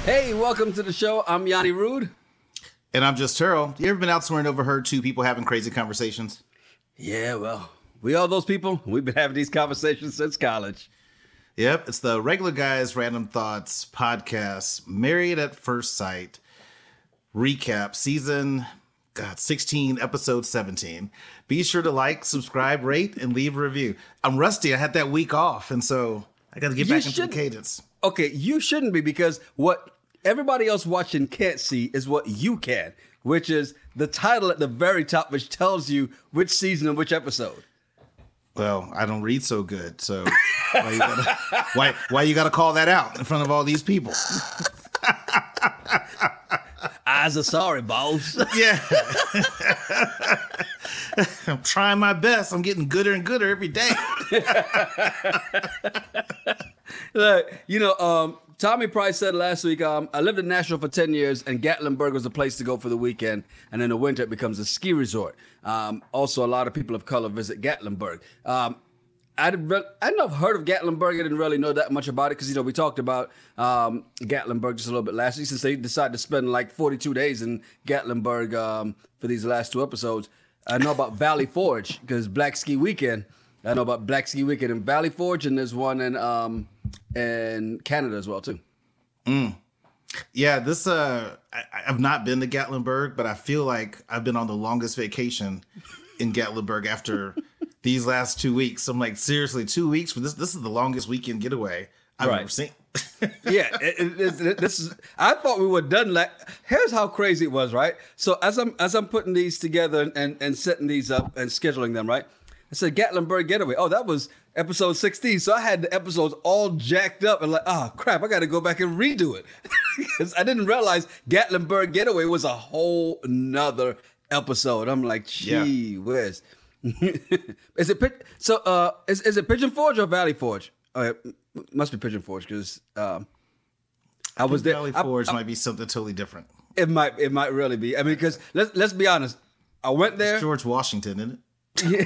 Hey, welcome to the show. I'm Yanni Rude. And I'm just Turl. You ever been out somewhere and overheard two people having crazy conversations? Yeah, well, we are those people. We've been having these conversations since college. Yep, it's the Regular Guys Random Thoughts podcast, Married at First Sight, recap, season 16, episode 17. Be sure to like, subscribe, rate, and leave a review. I'm rusty. I had that week off, and so I got to get back into the cadence. Okay, you shouldn't be, because what everybody else watching can't see is what you can, which is the title at the very top, which tells you which season and which episode. Well, I don't read so good, so why you gotta call that out in front of all these people? Eyes are sorry, boss. Yeah. I'm trying my best. I'm getting gooder and gooder every day. Look, Tommy Price said last week, I lived in Nashville for 10 years, and Gatlinburg was a place to go for the weekend, and in the winter it becomes a ski resort. Also, a lot of people of color visit Gatlinburg. I know I've heard of Gatlinburg. I didn't really know that much about it because, we talked about Gatlinburg just a little bit last week, since they decided to spend like 42 days in Gatlinburg for these last two episodes. I know about Valley Forge because Black Ski Weekend. I know about Black Ski Weekend in Valley Forge, and there's one in Canada as well too. Yeah, this I've not been to Gatlinburg, but I feel like I've been on the longest vacation in Gatlinburg after these last 2 weeks. I'm like, seriously, 2 weeks? This is the longest weekend getaway I've ever seen. Yeah, this is. I thought we were done. Here's how crazy it was, right? So as I'm putting these together and setting these up and scheduling them, right? I said Gatlinburg Getaway. Oh, that was episode 16. So I had the episodes all jacked up and like, oh crap, I got to go back and redo it because I didn't realize Gatlinburg Getaway was a whole nother episode. I'm like, gee whiz. Is it is it Pigeon Forge or Valley Forge? Oh, it must be Pigeon Forge because I was there. Valley Forge might be something totally different. It might really be. I mean, because let's be honest. I went there. It's George Washington, isn't it? Yeah.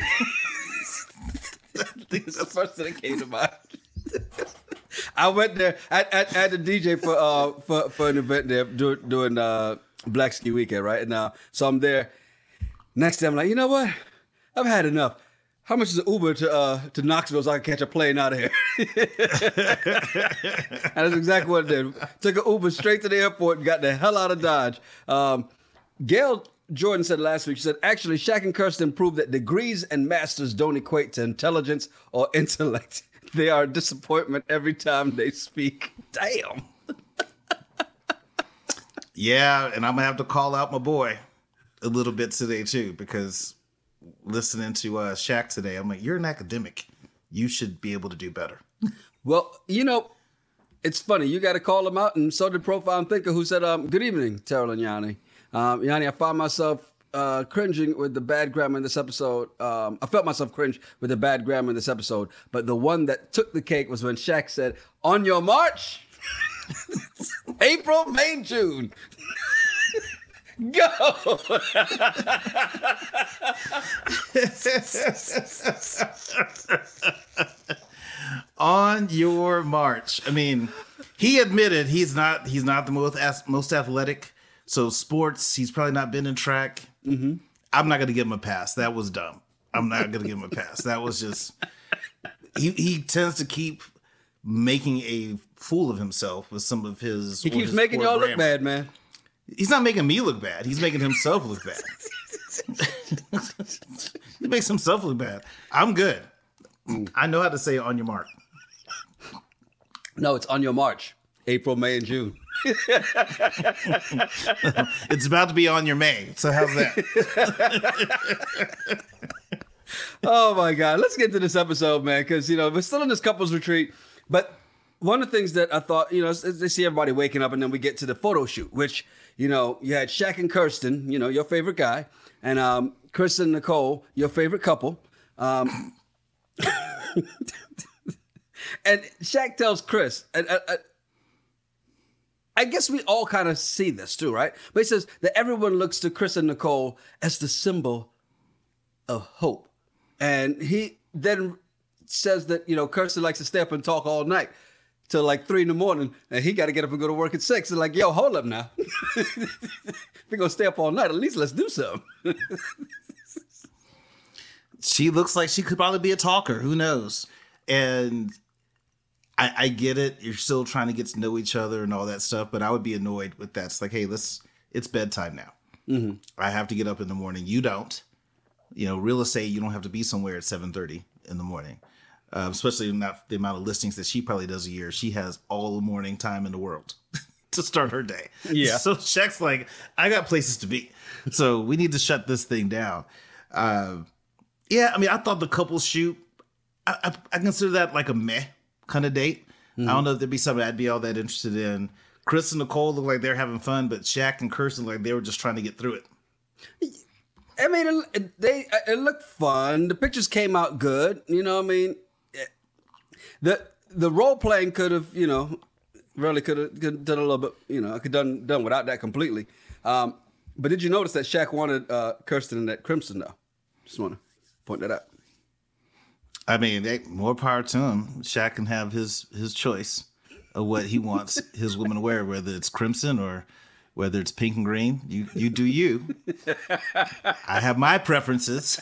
That's the first thing that came to mind. I went there. I had the DJ for an event there doing Black Ski Weekend, right? And so I'm there. Next day, I'm like, you know what? I've had enough. How much is an Uber to Knoxville so I can catch a plane out of here? And that's exactly what I did. Took an Uber straight to the airport and got the hell out of Dodge. Gail Jordan said last week, she said, actually, Shaq and Kirsten proved that degrees and masters don't equate to intelligence or intellect. They are a disappointment every time they speak. Damn. Yeah, and I'm going to have to call out my boy a little bit today, too, because listening to Shaq today, I'm like, you're an academic. You should be able to do better. Well, it's funny. You got to call him out, and so did Profound Thinker, who said, good evening, Terrell and Yanni. Yanni, I found myself cringing with the bad grammar in this episode. I felt myself cringe with the bad grammar in this episode. But the one that took the cake was when Shaq said, on your march, April, May, June. Go! On your march. I mean, he admitted he's not the most athletic. So sports, he's probably not been in track. Mm-hmm. I'm not going to give him a pass. That was dumb. I'm not going to give him a pass. That was just... He tends to keep making a fool of himself with some of his... He keeps making y'all look bad, man. He's not making me look bad. He's making himself look bad. He makes himself look bad. I'm good. I know how to say on your mark. No, it's on your march. April, May, and June. It's about to be on your May. So how's that? Oh my God. Let's get to this episode, man. Because, we're still in this couples retreat. But one of the things that I thought, they see everybody waking up and then we get to the photo shoot, which, you had Shaq and Kirsten, your favorite guy, and Kristen and Nicole, your favorite couple. And Shaq tells Chris, and I guess we all kind of see this too, right? But he says that everyone looks to Chris and Nicole as the symbol of hope. And he then says that, Kirsten likes to stay up and talk all night till like 3 a.m, and he got to get up and go to work at 6. And like, yo, hold up now. If we're gonna stay up all night, at least let's do something. She looks like she could probably be a talker. Who knows? And I get it. You're still trying to get to know each other and all that stuff, but I would be annoyed with that. It's like, hey, it's bedtime now. Mm-hmm. I have to get up in the morning. You don't. You know, real estate, you don't have to be somewhere at 7:30 in the morning. Especially not the amount of listings that she probably does a year. She has all the morning time in the world to start her day. Yeah. So Shaq's like, I got places to be. So we need to shut this thing down. Yeah, I mean, I thought the couple shoot, I consider that like a meh kind of date. Mm-hmm. I don't know if there'd be something I'd be all that interested in. Chris and Nicole look like they're having fun, but Shaq and Kirsten look like they were just trying to get through it. I mean, it looked fun. The pictures came out good. You know what I mean? The role playing could have, you know, really could have done a little bit, you know, I could have done without that completely. But did you notice that Shaq wanted Kirsten in that crimson though? Just want to point that out. I mean, more power to him. Shaq can have his choice of what he wants his woman to wear, whether it's crimson or whether it's pink and green. You do you. I have my preferences.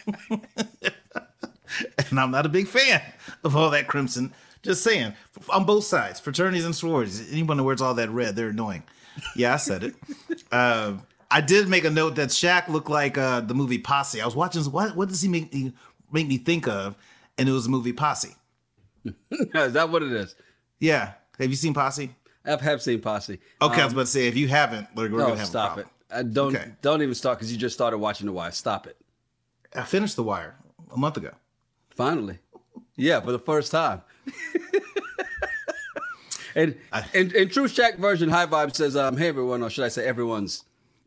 And I'm not a big fan of all that crimson. Just saying, on both sides, fraternities and sororities. Anyone that wears all that red, they're annoying. Yeah, I said it. I did make a note that Shaq looked like the movie Posse. I was watching, what does he make me think of? And it was the movie Posse. Is that what it is? Yeah. Have you seen Posse? I have seen Posse. Okay, I was about to say, if you haven't, we're going to have stop a it. problem. Don't even start because you just started watching The Wire. Stop it. I finished The Wire a month ago. Finally. Yeah, for the first time. And in true Shaq version, High Vibe says, hey everyone, or should I say everyone's.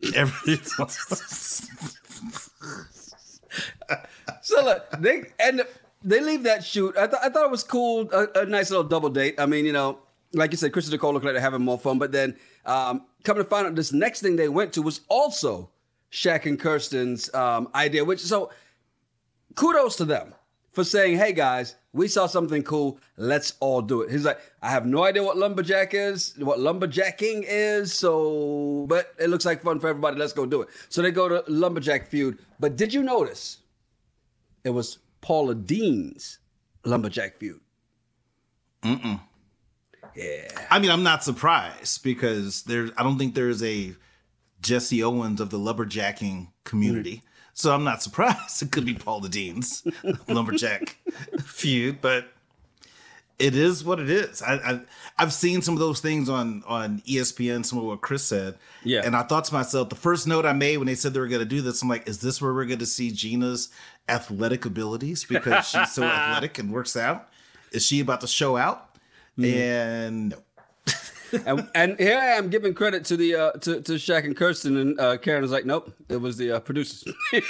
So look, they leave that shoot. I thought it was cool, a nice little double date. I mean, you know, like you said, Chris and Nicole look like they're having more fun. But then coming to find out, this next thing they went to was also Shaq and Kirsten's idea. So kudos to them for saying, hey guys, we saw something cool. Let's all do it. He's like, I have no idea what lumberjacking is. But it looks like fun for everybody. Let's go do it. So they go to Lumberjack Feud. But did you notice it was Paula Dean's Lumberjack Feud? Mm-mm. Yeah. I mean, I'm not surprised because I don't think there's a Jesse Owens of the lumberjacking community. Mm-hmm. So I'm not surprised. It could be Paula Dean's Lumberjack Feud, but it is what it is. I've seen some of those things on ESPN, some of what Chris said. Yeah. And I thought to myself, the first note I made when they said they were going to do this, I'm like, is this where we're going to see Gina's athletic abilities because she's so athletic and works out? Is she about to show out? Mm-hmm. And no. and here I am giving credit to the to Shaq and Kirsten, and Karen was like, "Nope, it was the producers."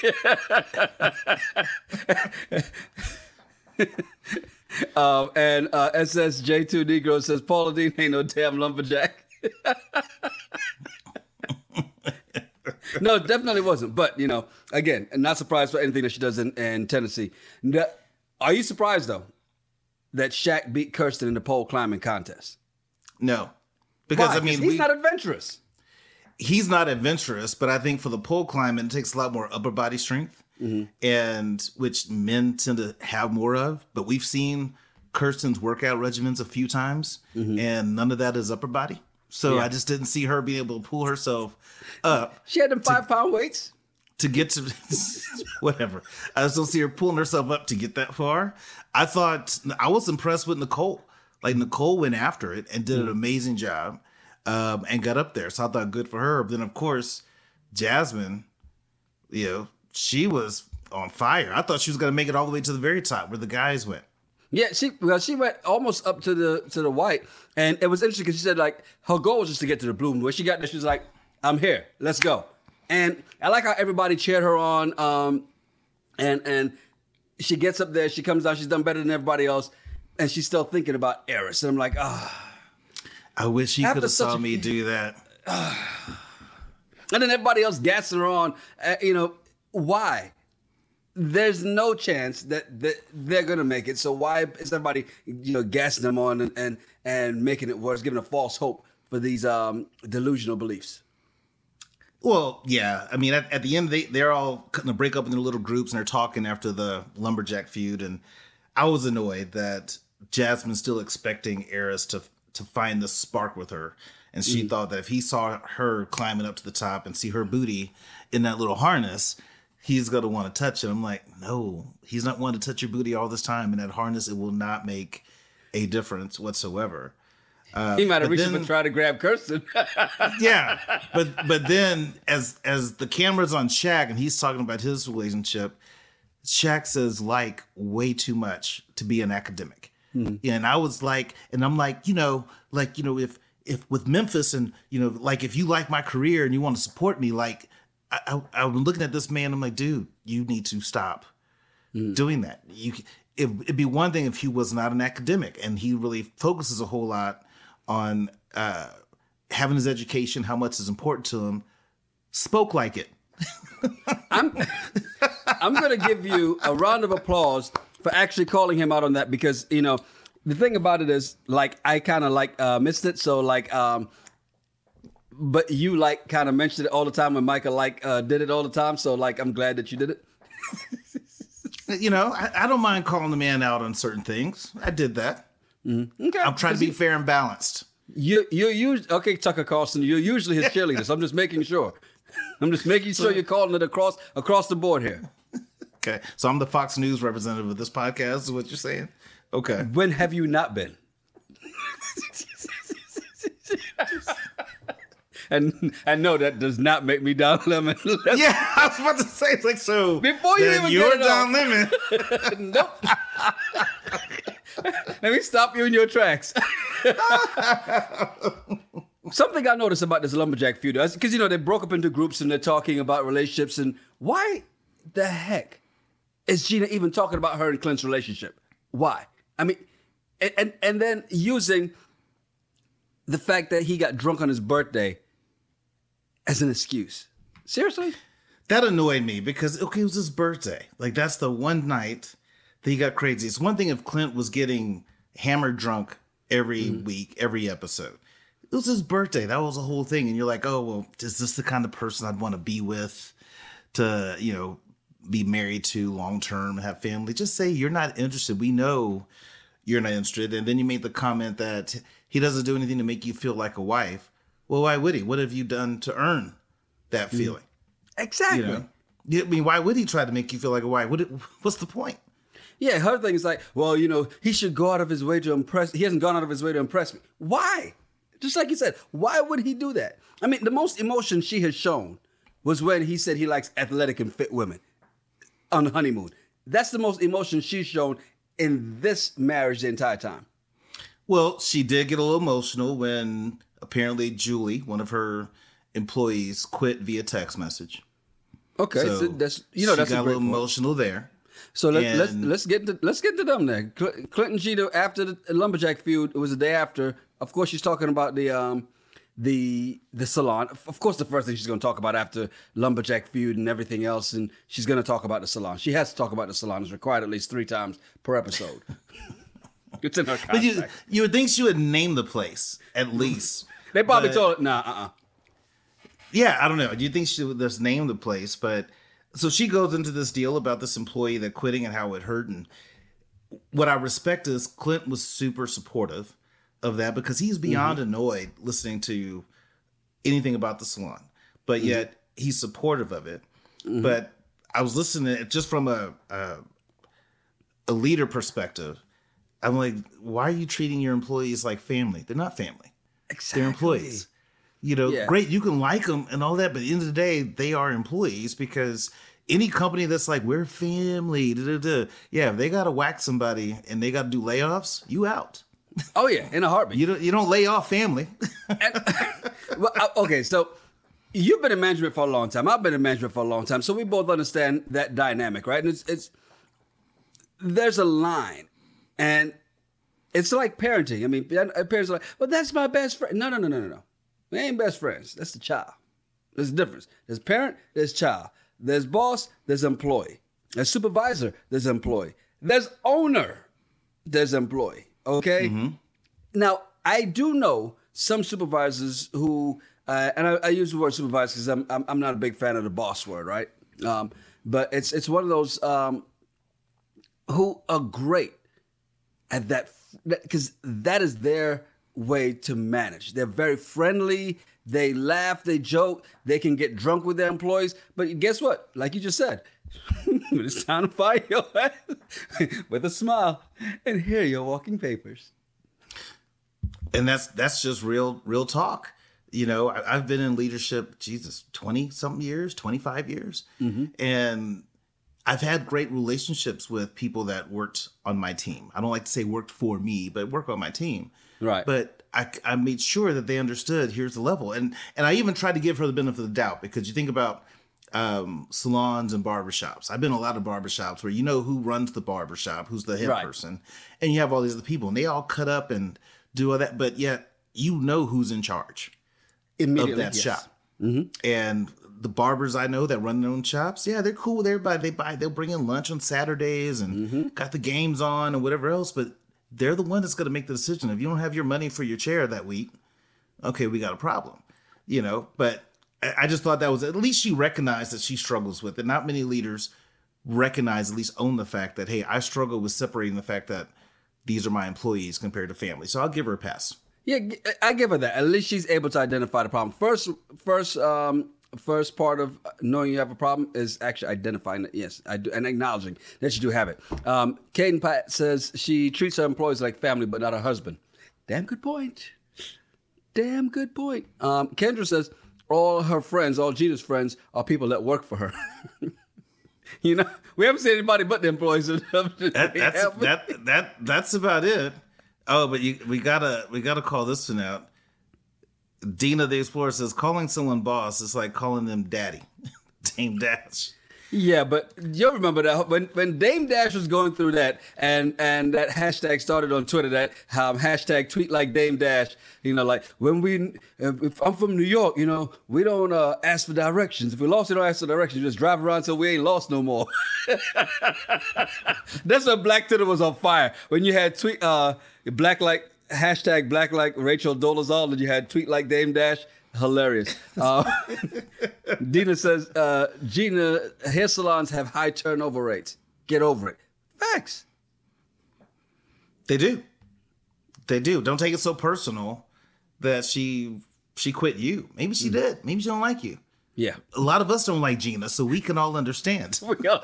And SSJ2 Negro says, "Paula Dean ain't no damn lumberjack." No, it definitely wasn't. But you know, again, not surprised for anything that she does in Tennessee. Are you surprised though that Shaq beat Kirsten in the pole climbing contest? No. Because, why? I mean, he's not adventurous. He's not adventurous, but I think for the pole climbing, it takes a lot more upper body strength, and which men tend to have more of. But we've seen Kirsten's workout regimens a few times, and none of that is upper body. So I just didn't see her being able to pull herself up. She had them 5-pound weights to get to whatever. I just don't see her pulling herself up to get that far. I was impressed with Nicole. Like, Nicole went after it and did an amazing job and got up there. So I thought good for her. But then, of course, Jasmine, you know, she was on fire. I thought she was going to make it all the way to the very top where the guys went. Yeah, she went almost up to the white. And it was interesting because she said, like, her goal was just to get to the blue. When she got there, she was like, I'm here. Let's go. And I like how everybody cheered her on. And she gets up there. She comes down. She's done better than everybody else. And she's still thinking about Eris. And I'm like, I wish he could have saw me do that. And then everybody else gassing her on. You know, why? there's no chance that they're gonna make it. So why is everybody gassing them on and making it worse, giving a false hope for these delusional beliefs? Well, yeah. I mean, at the end, they're all going to break up in their little groups and they're talking after the Lumberjack feud. And I was annoyed that Jasmine's still expecting Eris to find the spark with her. And she thought that if he saw her climbing up to the top and see her booty in that little harness, he's going to want to touch it. I'm like, no, he's not wanting to touch your booty all this time. In that harness, it will not make a difference whatsoever. He might have reached up and tried to grab Kirsten. Yeah, but then as the camera's on Shaq and he's talking about his relationship, Shaq says like way too much to be an academic. Mm-hmm. And I was like, and I'm like, if with Memphis and like if you like my career and you want to support me, like I'm looking at this man, I'm like, dude, you need to stop doing that. It'd be one thing if he was not an academic and he really focuses a whole lot on having his education, how much is important to him, spoke like it. I'm going to give you a round of applause for actually calling him out on that because, the thing about it is, like, I kind of missed it. So, but you kind of mentioned it all the time when Micah did it all the time. So, I'm glad that you did it. I don't mind calling the man out on certain things. I did that. Mm-hmm. Okay. I'm trying to be fair and balanced. Okay, Tucker Carlson, you're usually his cheerleader, so I'm just making sure. You're calling it across the board here. Okay, so I'm the Fox News representative of this podcast, is what you're saying? Okay. When have you not been? And no, that does not make me Don Lemon. Yeah, I was about to say, it's like, so before you even you're get it Don Lemon. Nope. Let me stop you in your tracks. Something I noticed about this Lumberjack feud, because they broke up into groups and they're talking about relationships, and why the heck is Gina even talking about her and Clint's relationship? Why? I mean, and then using the fact that he got drunk on his birthday as an excuse. Seriously? That annoyed me because, okay, it was his birthday. Like, that's the one night that he got crazy. It's one thing if Clint was getting hammered drunk every week, every episode. It was his birthday. That was the whole thing. And you're like, oh, well, is this the kind of person I'd want to be with to, be married to long-term, have family? Just say you're not interested. We know you're not interested. And then you made the comment that he doesn't do anything to make you feel like a wife. Well, why would he? What have you done to earn that feeling? Exactly. I mean, why would he try to make you feel like a wife? What's the point? Yeah, her thing is like, well, he should go out of his way to impress. He hasn't gone out of his way to impress me. Why? Just like you said, why would he do that? I mean, the most emotion she has shown was when he said he likes athletic and fit women on the honeymoon. That's the most emotion she's shown in this marriage the entire time. Well, she did get a little emotional when apparently Julie, one of her employees, quit via text message. Okay, so that's she that's got a little emotional there. So let's get into them there. Clinton Gina, after the Lumberjack feud, it was the day after. Of course, she's talking about the salon. Of course, the first thing she's going to talk about after Lumberjack feud and everything else, and she's going to talk about the salon. She has to talk about the salon. It's required at least 3 times per episode. It's in her contract. But you would think she would name the place at least. They probably told her, Yeah, I don't know. Do you think she would just name the place? But so she goes into this deal about this employee that quitting and how it hurt. And what I respect is Clint was super supportive of that because he's beyond annoyed listening to anything about the salon, but yet he's supportive of it. But I was listening just from a leader perspective. I'm like, why are you treating your employees like family? They're not family. Exactly. They're employees. Great, you can like them and all that, but at the end of the day, they are employees because any company that's like, we're family, yeah, if they got to whack somebody and they got to do layoffs, you out. Oh, yeah, in a heartbeat. You don't lay off family. Okay, so you've been in management for a long time. I've been in management for a long time. So we both understand that dynamic, right? And there's a line. And it's like parenting. I mean, parents are like, well, that's my best friend. No. We ain't best friends. That's the child. There's a difference. There's parent, there's child. There's boss, there's employee. There's supervisor, there's employee. There's owner, there's employee. Okay? Now, I do know some supervisors who, and I use the word supervisor because I'm not a big fan of the boss word, right? But it's one of those who are great at that, because that is their way to manage. They're very friendly. They laugh, they joke, they can get drunk with their employees. But guess what? Like you just said, it's time to fire your ass with a smile. And here are your walking papers. And that's just real talk. You know, I've been in leadership, 20 something years, 25 years. And I've had great relationships with people that worked on my team. I don't like to say worked for me, but work on my team. Right. But I made sure that they understood here's the level. And I even tried to give her the benefit of the doubt, because you think about salons and barbershops. I've been in a lot of barbershops where you know who runs the barbershop, who's the head person, and you have all these other people, and they all cut up and do all that, but yet you know who's in charge of that shop. And the barbers I know that run their own shops, yeah, they're cool with everybody. They'll bring in lunch on Saturdays and got the games on and whatever else, but they're the one that's going to make the decision. If you don't have your money for your chair that week, okay, we got a problem, you know. But I just thought that was, at least she recognized that she struggles with it. Not many leaders recognize, at least own the fact that, hey, I struggle with separating the fact that these are my employees compared to family. So I'll give her a pass. Yeah, I give her that. At least she's able to identify the problem. First part of knowing you have a problem is actually identifying it. Yes, I do, and acknowledging that you do have it. Caden Pat says she treats her employees like family, but not her husband. Damn good point. Kendra says all her friends, all Gina's friends, are people that work for her. You know, we haven't seen anybody but the employees. That's about it. Oh, but we gotta call this one out. Dina the Explorer says calling someone boss is like calling them daddy. Dame Dash. Yeah, but you'll remember that when Dame Dash was going through that, and that hashtag started on Twitter, that hashtag tweet like Dame Dash, you know, like if I'm from New York, you know, we don't ask for directions. If we lost, we don't ask for directions. We just drive around till we ain't lost no more. That's when Black Twitter was on fire. When you had tweet hashtag black like Rachel Dolezal, and you had tweet like Dame Dash. Hilarious. Dina says, Gina, hair salons have high turnover rates. Get over it. Facts. They do. Don't take it so personal that she quit you. Maybe she did. Maybe she don't like you. Yeah. A lot of us don't like Gina, so we can all understand.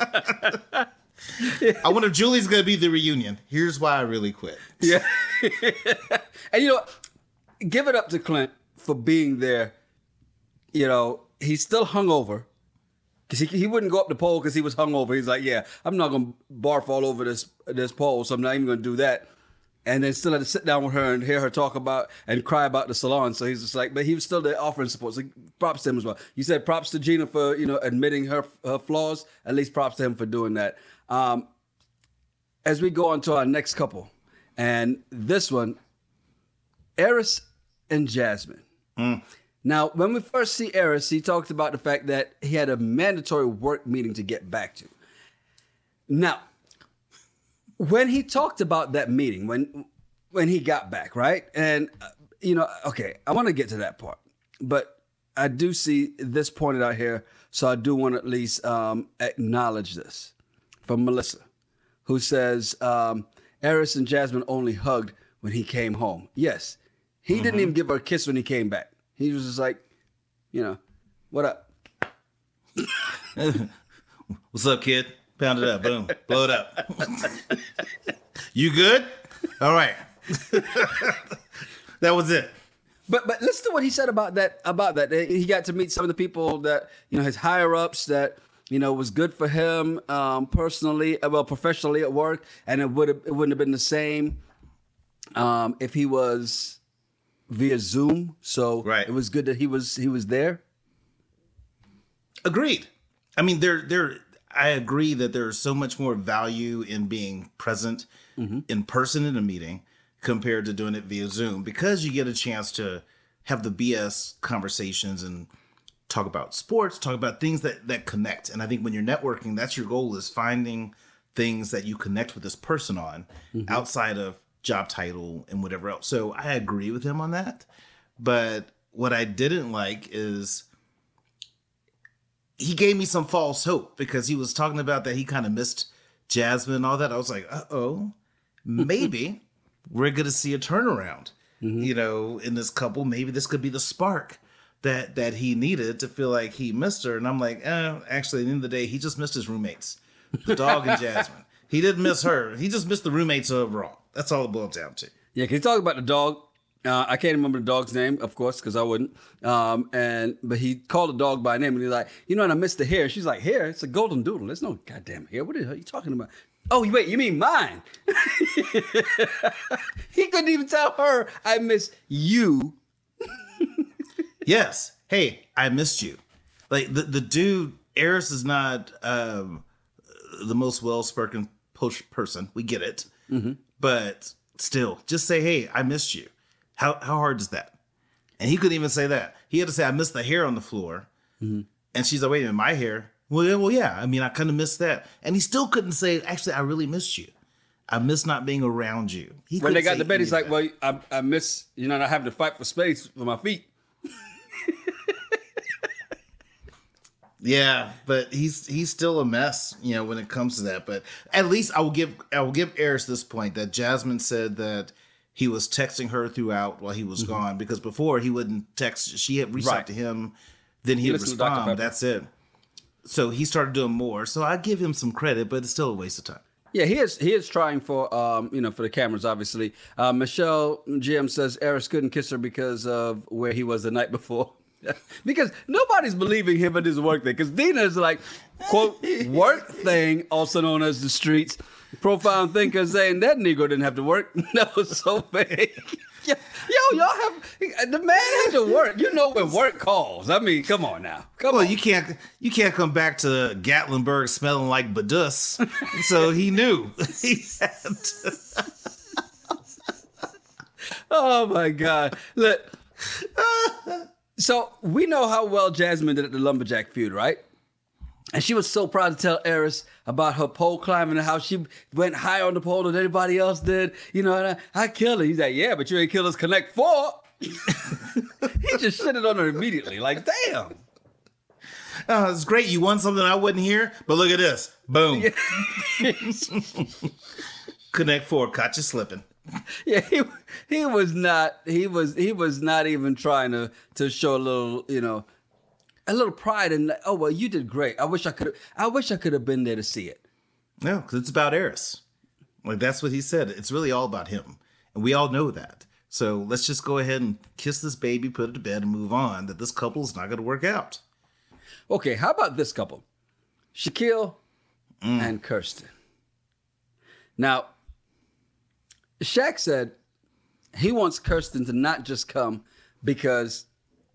I wonder if Julie's going to be the reunion. Here's why I really quit. Yeah. And you know, give it up to Clint for being there. You know, he's still hungover because he wouldn't go up the pole because he was hungover. He's like, yeah, I'm not going to barf all over this pole, so I'm not even going to do that. And then still had to sit down with her and hear her talk about and cry about the salon. So he's just like, but he was still there offering support. So props to him as well. You said props to Gina for, you know, admitting her flaws. At least props to him for doing that. As we go on to our next couple, and this one, Eris and Jasmine. Now, when we first see Eris, he talked about the fact that he had a mandatory work meeting to get back to. Now, when he talked about that meeting, when he got back, right? And, you know, okay, I want to get to that part. But I do see this pointed out here, so I do want to at least acknowledge this from Melissa, who says Eris and Jasmine only hugged when he came home. Yes, he didn't even give her a kiss when he came back. He was just like, you know, what up? What's up, kid? Pound it up. Boom. Blow it up. You good? All right. That was it. But listen to what he said about that. He got to meet some of the people that, you know, his higher ups that, you know, was good for him personally, professionally at work, and it wouldn't have been the same if he was via Zoom. So right. It was good that he was there. Agreed. I mean, I agree that there's so much more value in being present in person in a meeting compared to doing it via Zoom, because you get a chance to have the BS conversations and talk about sports, talk about things that connect. And I think when you're networking, that's your goal, is finding things that you connect with this person on outside of job title and whatever else. So I agree with him on that. But what I didn't like is he gave me some false hope, because he was talking about that he kind of missed Jasmine and all that. I was like, maybe we're going to see a turnaround, in this couple. Maybe this could be the spark that he needed to feel like he missed her. And I'm like, actually, at the end of the day, he just missed his roommates, the dog and Jasmine. He didn't miss her. He just missed the roommates overall. That's all it boils down to. Yeah, can you talk about the dog? I can't remember the dog's name, of course, because I wouldn't. But he called the dog by name, and he's like, and I missed the hair. She's like, hair? It's a golden doodle. There's no goddamn hair. What the hell are you talking about? Oh, wait, you mean mine? He couldn't even tell her, I miss you. Yes. Hey, I missed you. Like, the dude, Eris is not the most well-spoken person. We get it. But still, just say, hey, I missed you. How hard is that? And he couldn't even say that. He had to say, I missed the hair on the floor. And she's like, wait a minute, my hair? Well, yeah. I mean, I kind of missed that. And he still couldn't say, actually, I really missed you. I miss not being around you. When they got to bed, he's like, well, I miss, not having to fight for space with my feet. Yeah, but he's still a mess, when it comes to that. But at least I will give Eris this point, that Jasmine said that he was texting her throughout while he was gone, because before he wouldn't text. She had reached out to him, then he'd respond. That's it. So he started doing more. So I give him some credit, but it's still a waste of time. Yeah, he is trying for for the cameras, obviously. Michelle GM says Eris couldn't kiss her because of where he was the night before. Because nobody's believing him at his work thing. Because Dina is like, quote, work thing, also known as the streets. Profound thinker saying that Negro didn't have to work. That was so fake. Yo, y'all have, the man had to work. When work calls. I mean, come on now. Come on. You can't come back to Gatlinburg smelling like Badus. So he knew. He had to. Oh my God. Look. So we know how well Jasmine did at the Lumberjack feud, right? And she was so proud to tell Eris about her pole climbing and how she went higher on the pole than anybody else did. And I killed her. He's like, yeah, but you ain't killed us Connect 4. He just shitted on her immediately. Like, damn. Oh, it's great. You won something I wouldn't hear, but look at this. Boom. Connect 4 caught you slipping. Yeah, he was not even trying to show a little pride in, oh well, you did great. I wish I could have been there to see it. No, because it's about Eris. Like, that's what he said. It's really all about him, and we all know that. So let's just go ahead and kiss this baby, put it to bed, and move on. That this couple's not going to work out. Okay, how about this couple, Shaquille and Kirsten? Now, Shaq said he wants Kirsten to not just come because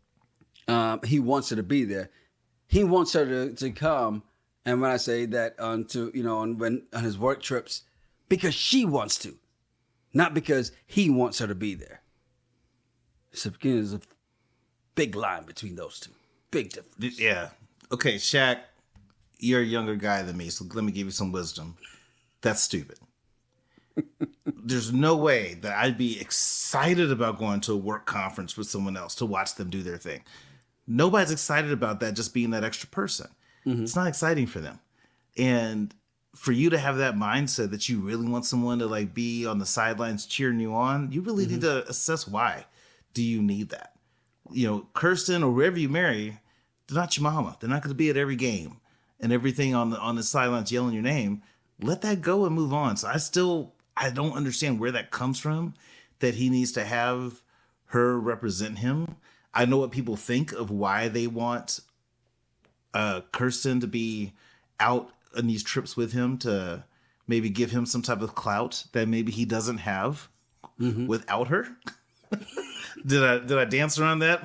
he wants her to be there. He wants her to come, and when I say that on his work trips, because she wants to, not because he wants her to be there. So there's a big line between those two. Big difference. Yeah. Okay, Shaq, you're a younger guy than me, so let me give you some wisdom. That's stupid. There's no way that I'd be excited about going to a work conference with someone else to watch them do their thing. Nobody's excited about that, just being that extra person. It's not exciting for them. And for you to have that mindset that you really want someone to like be on the sidelines cheering you on, you really need to assess why do you need that. Kirsten or whoever you marry, they're not your mama. They're not going to be at every game and everything on the sidelines yelling your name. Let that go and move on. So I don't understand where that comes from, that he needs to have her represent him. I know what people think of why they want Kirsten to be out on these trips with him, to maybe give him some type of clout that maybe he doesn't have without her. Did I dance around that?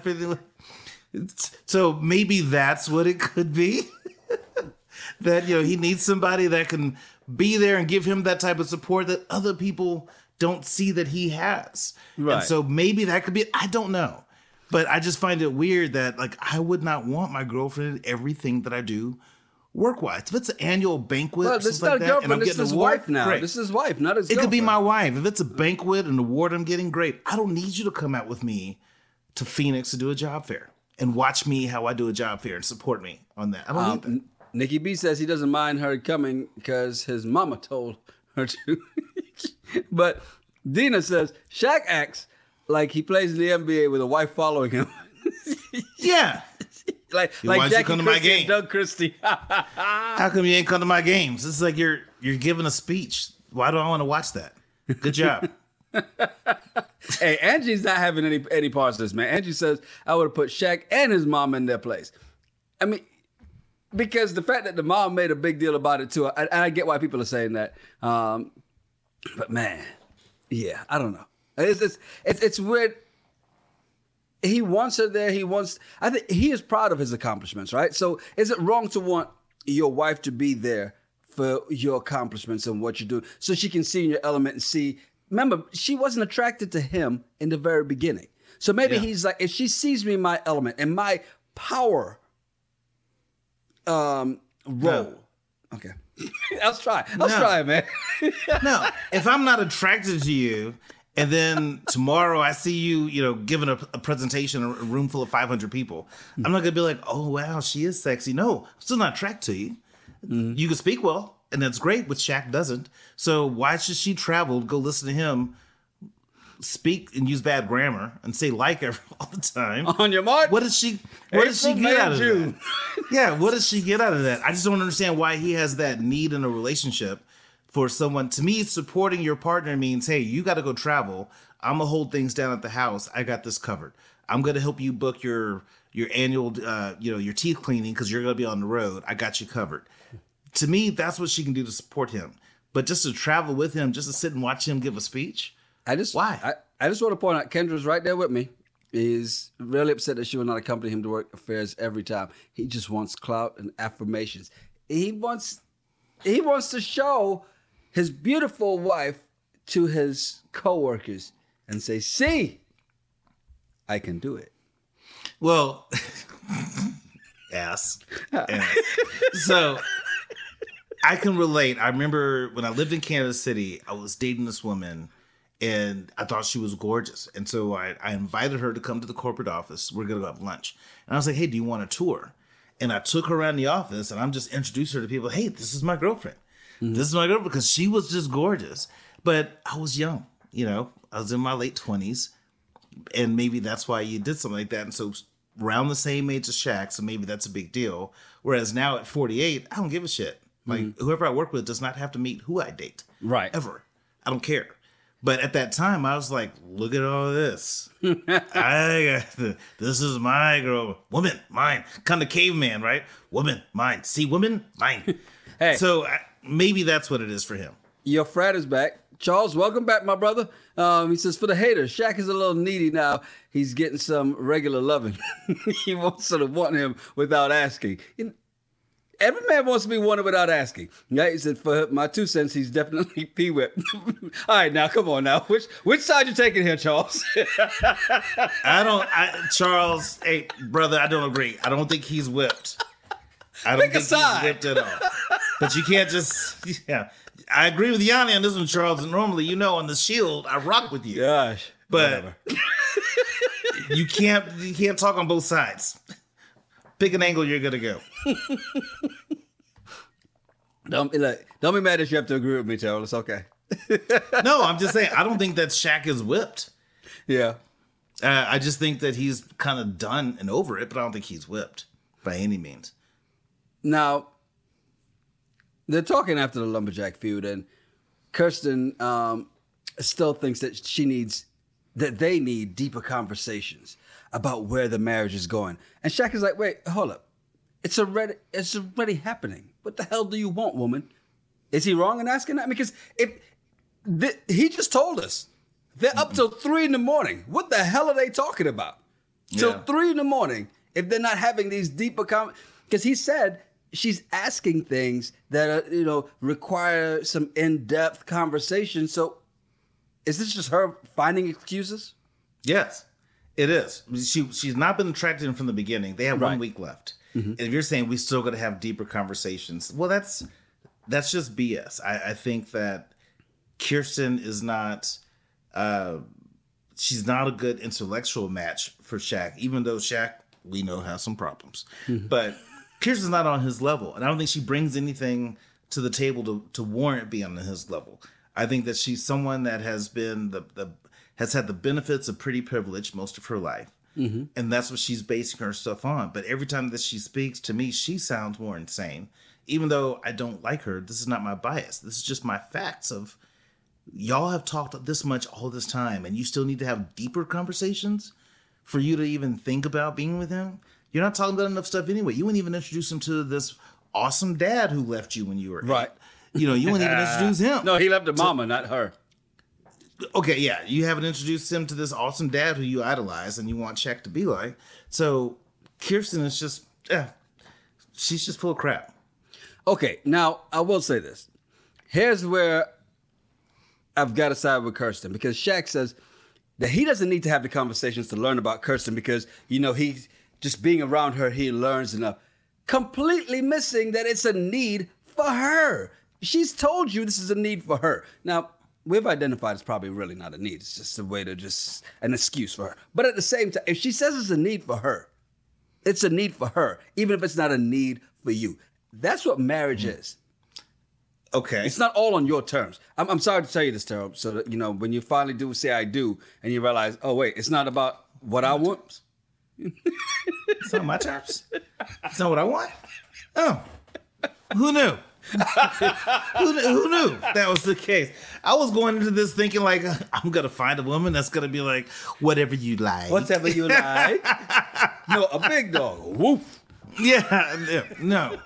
So maybe that's what it could be. That he needs somebody that can be there and give him that type of support that other people don't see that he has. Right. And so maybe that could be, I don't know. But I just find it weird that like I would not want my girlfriend in everything that I do work-wise. If it's an annual banquet Well, or this is something not like a that, and I'm girlfriend. This getting is an his award, wife now. great. This is his wife, not his It could be girlfriend. my wife. If it's a banquet, an award I'm getting, great. I don't need you to come out with me to Phoenix to do a job fair and watch me how I do a job fair and support me on that. I don't need that. Nikki B says he doesn't mind her coming because his mama told her to. But Dina says Shaq acts like he plays in the NBA with a wife following him. Yeah. like why'd you Jackie come to my Christie and game? Doug Christie. How come you ain't come to my games? It's like you're giving a speech. Why do I want to watch that? Good job. Hey, Angie's not having any parts of this, man. Angie says I would have put Shaq and his mom in their place. I mean, because the fact that the mom made a big deal about it too, I get why people are saying that. But man, yeah, I don't know. It's weird. He wants her there. I think he is proud of his accomplishments, right? So is it wrong to want your wife to be there for your accomplishments and what you do so she can see in your element and see? Remember, she wasn't attracted to him in the very beginning. So maybe he's like, if she sees me in my element and my power role. No. Okay. Let's try. Let's try it, man. No, if I'm not attracted to you, and then tomorrow I see you, giving a presentation in a room full of 500 people, I'm not gonna be like, oh wow, she is sexy. No, I'm still not attracted to you. You can speak well, and that's great, but Shaq doesn't. So why should she travel to go listen to him speak and use bad grammar and say like all the time? On your mark. What does she get out of that? Yeah, what does she get out of that? I just don't understand why he has that need in a relationship for someone. To me, supporting your partner means, hey, you got to go travel. I'm gonna hold things down at the house. I got this covered. I'm gonna help you book your annual, your teeth cleaning because you're gonna be on the road. I got you covered. To me, that's what she can do to support him. But just to travel with him, just to sit and watch him give a speech. Why? I just want to point out, Kendra's right there with me. He's really upset that she will not accompany him to work affairs every time. He just wants clout and affirmations. He wants to show his beautiful wife to his coworkers and say, "See, I can do it." Well, ass. So I can relate. I remember when I lived in Kansas City, I was dating this woman. And I thought she was gorgeous. And so I invited her to come to the corporate office. We're going to go have lunch. And I was like, hey, do you want a tour? And I took her around the office and I'm just introducing her to people. Hey, this is my girlfriend. Mm-hmm. This is my girlfriend, because she was just gorgeous. But I was young, I was in my late 20s. And maybe that's why you did something like that. And so around the same age as Shaq, so maybe that's a big deal. Whereas now at 48, I don't give a shit. Like whoever I work with does not have to meet who I date. Right. Ever. I don't care. But at that time, I was like, look at all this. This is my girl. Woman, mine. Kind of caveman, right? Woman, mine. See, woman, mine. Hey. So maybe that's what it is for him. Your frat is back. Charles, welcome back, my brother. He says, for the haters, Shaq is a little needy now. He's getting some regular loving. He wants her to want him without asking. Every man wants to be wanted without asking. Yeah, he said, for my 2 cents, he's definitely P-whipped. All right, now, come on now. Which side you taking here, Charles? Charles, hey, brother, I don't agree. I don't think he's whipped. I don't think he's whipped at all. But you can't just, I agree with Yanni on this one, Charles. And normally, on the Shield, I rock with you. Gosh. But you can't talk on both sides. Pick an angle you're gonna go. Don't be mad if you have to agree with me, Charles. It's okay. No, I'm just saying, I don't think that Shaq is whipped. Yeah. I just think that he's kind of done and over it, but I don't think he's whipped by any means. Now, they're talking after the Lumberjack feud, and Kirsten still thinks that they need deeper conversations about where the marriage is going. And Shaq is like, wait, hold up. It's already happening. What the hell do you want, woman? Is he wrong in asking that? Because he just told us they're up till 3 a.m. What the hell are they talking about? Till 3 a.m. if they're not having these deeper because he said she's asking things that are, require some in-depth conversation. So is this just her finding excuses? Yes. It is. She's not been attracted to him from the beginning. They have 1 week left. And if you're saying we still got to have deeper conversations, well, that's just BS. I think that Kirsten is not. She's not a good intellectual match for Shaq, even though Shaq, we know, has some problems. But Kirsten's not on his level, and I don't think she brings anything to the table to warrant being on his level. I think that she's someone that has been has had the benefits of pretty privilege most of her life. And that's what she's basing her stuff on. But every time that she speaks, to me, she sounds more insane. Even though I don't like her, this is not my bias. This is just my facts of y'all have talked this much all this time, and you still need to have deeper conversations for you to even think about being with him. You're not talking about enough stuff anyway. You wouldn't even introduce him to this awesome dad who left you when you were 8. You wouldn't even introduce him. No, he left the mama, not her. Okay, yeah, you haven't introduced him to this awesome dad who you idolize and you want Shaq to be like. So Kirsten is just, she's just full of crap. Okay, now I will say this. Here's where I've got to side with Kirsten, because Shaq says that he doesn't need to have the conversations to learn about Kirsten because, he's just being around her, he learns enough. Completely missing that it's a need for her. She's told you this is a need for her. Now, we've identified it's probably really not a need. It's just a way to an excuse for her. But at the same time, if she says it's a need for her, it's a need for her, even if it's not a need for you. That's what marriage is. Okay. It's not all on your terms. I'm sorry to tell you this, Terrell, so that, when you finally do say I do, and you realize, oh, wait, it's not about what I want. It's not my terms. It's not what I want. Oh, who knew? Who knew that was the case? I was going into this thinking like, I'm going to find a woman that's going to be like, whatever you like. Whatever you like. No, a big dog. Woof. Yeah, no.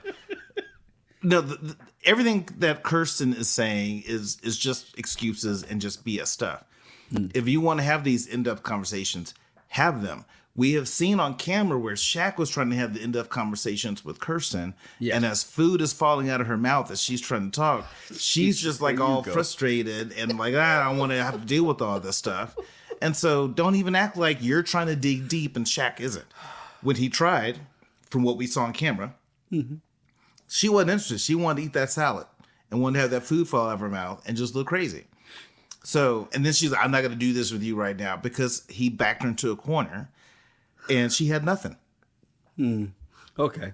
Everything that Kirsten is saying is just excuses and just BS stuff. If you want to have these in-depth conversations, have them. We have seen on camera where Shaq was trying to have the in-depth conversations with Kirsten, and as food is falling out of her mouth as she's trying to talk, she's just like all frustrated and like, I don't want to have to deal with all this stuff. And so don't even act like you're trying to dig deep and Shaq isn't. When he tried, from what we saw on camera, she wasn't interested. She wanted to eat that salad and wanted to have that food fall out of her mouth and just look crazy. So, and then she's like, I'm not going to do this with you right now because he backed her into a corner. And she had nothing. Okay.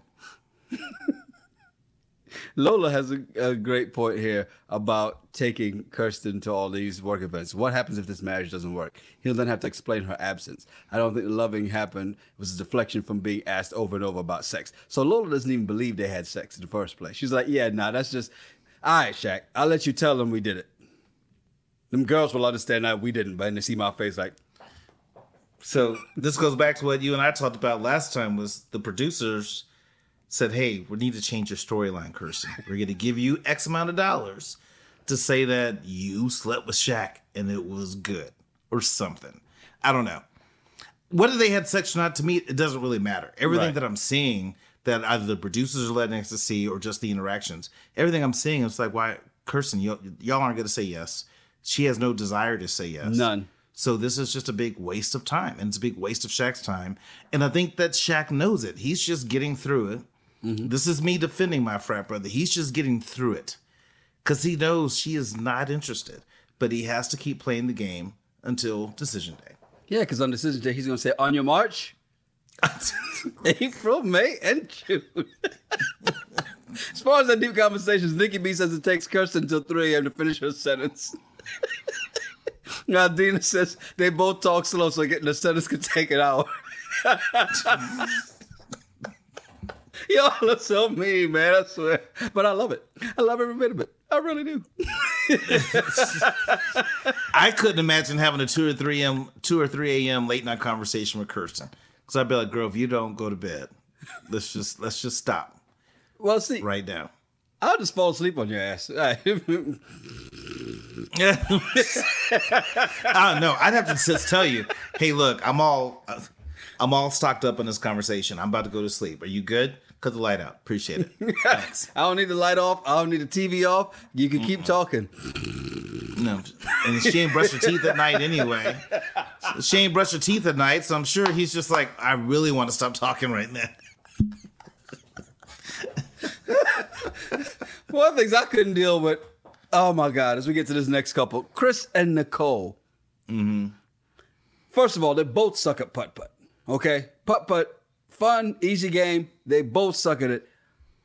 Lola has a great point here about taking Kirsten to all these work events. What happens if this marriage doesn't work? He'll then have to explain her absence. I don't think the loving happened. It was a deflection from being asked over and over about sex. So Lola doesn't even believe they had sex in the first place. She's like, that's just, all right, Shaq, I'll let you tell them we did it. Them girls will understand that we didn't, but then they see my face like, so this goes back to what you and I talked about last time was the producers said, hey, we need to change your storyline, Kirsten. We're going to give you X amount of dollars to say that you slept with Shaq and it was good or something. I don't know. Whether they had sex or not, to me, it doesn't really matter. Everything that I'm seeing that either the producers are letting us to see or just the interactions, everything I'm seeing, it's like, why, Kirsten, y'all aren't going to say yes. She has no desire to say yes. None. So this is just a big waste of time, and it's a big waste of Shaq's time. And I think that Shaq knows it. He's just getting through it. This is me defending my frat brother. He's just getting through it because he knows she is not interested, but he has to keep playing the game until decision day. Yeah, because on decision day, he's going to say, on your march, April, May, and June. As far as the deep conversations, Nikki B says it takes Kirsten until 3 a.m. to finish her sentence. Now, Dina says they both talk slow, so getting the sentence could take an hour. Y'all are so mean, man, I swear. But I love it. I love every bit of it. I really do. I couldn't imagine having a 2 or 3 a.m. late night conversation with Kirsten. Because I'd be like, girl, if you don't go to bed, let's just stop. Well, see. Right now. I'll just fall asleep on your ass. I don't know. I'd have to just tell you, hey, look, I'm all stocked up in this conversation. I'm about to go to sleep. Are you good? Cut the light out. Appreciate it. Thanks. I don't need the light off. I don't need the TV off. You can keep talking. No. And she ain't brushed her teeth at night anyway. She ain't brushed her teeth at night, so I'm sure he's just like, I really want to stop talking right now. One of the things I couldn't deal with, oh my God, as we get to this next couple, Chris and Nicole. Mm-hmm. First of all, they both suck at putt-putt, okay? Putt-putt, fun, easy game. They both suck at it.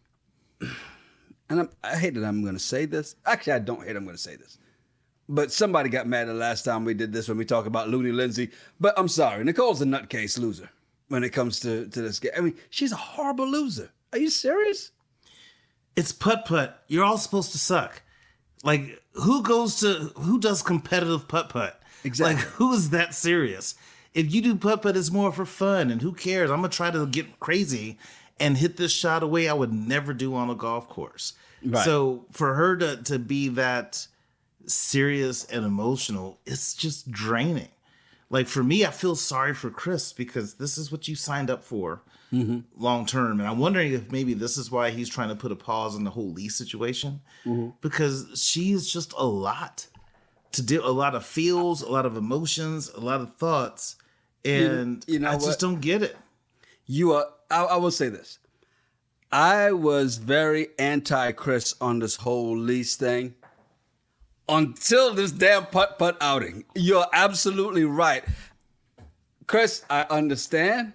And I hate that I'm going to say this. Actually, I don't hate I'm going to say this. But somebody got mad the last time we did this when we talk about Looney Lindsay. But I'm sorry, Nicole's a nutcase loser when it comes to this game. I mean, she's a horrible loser. Are you serious? It's putt-putt. You're all supposed to suck. Like, who does competitive putt-putt? Exactly. Like, who is that serious? If you do putt-putt, it's more for fun, and who cares? I'm going to try to get crazy and hit this shot away I would never do on a golf course. Right. So for her to be that serious and emotional, it's just draining. Like, for me, I feel sorry for Chris because this is what you signed up for long term. And I'm wondering if maybe this is why he's trying to put a pause on the whole Lee situation, because she is just a lot to deal, a lot of feels, a lot of emotions, a lot of thoughts. And you know I just don't get it. I will say this. I was very anti-Chris on this whole Lease thing until this damn putt-putt outing. You're absolutely right. Chris, I understand.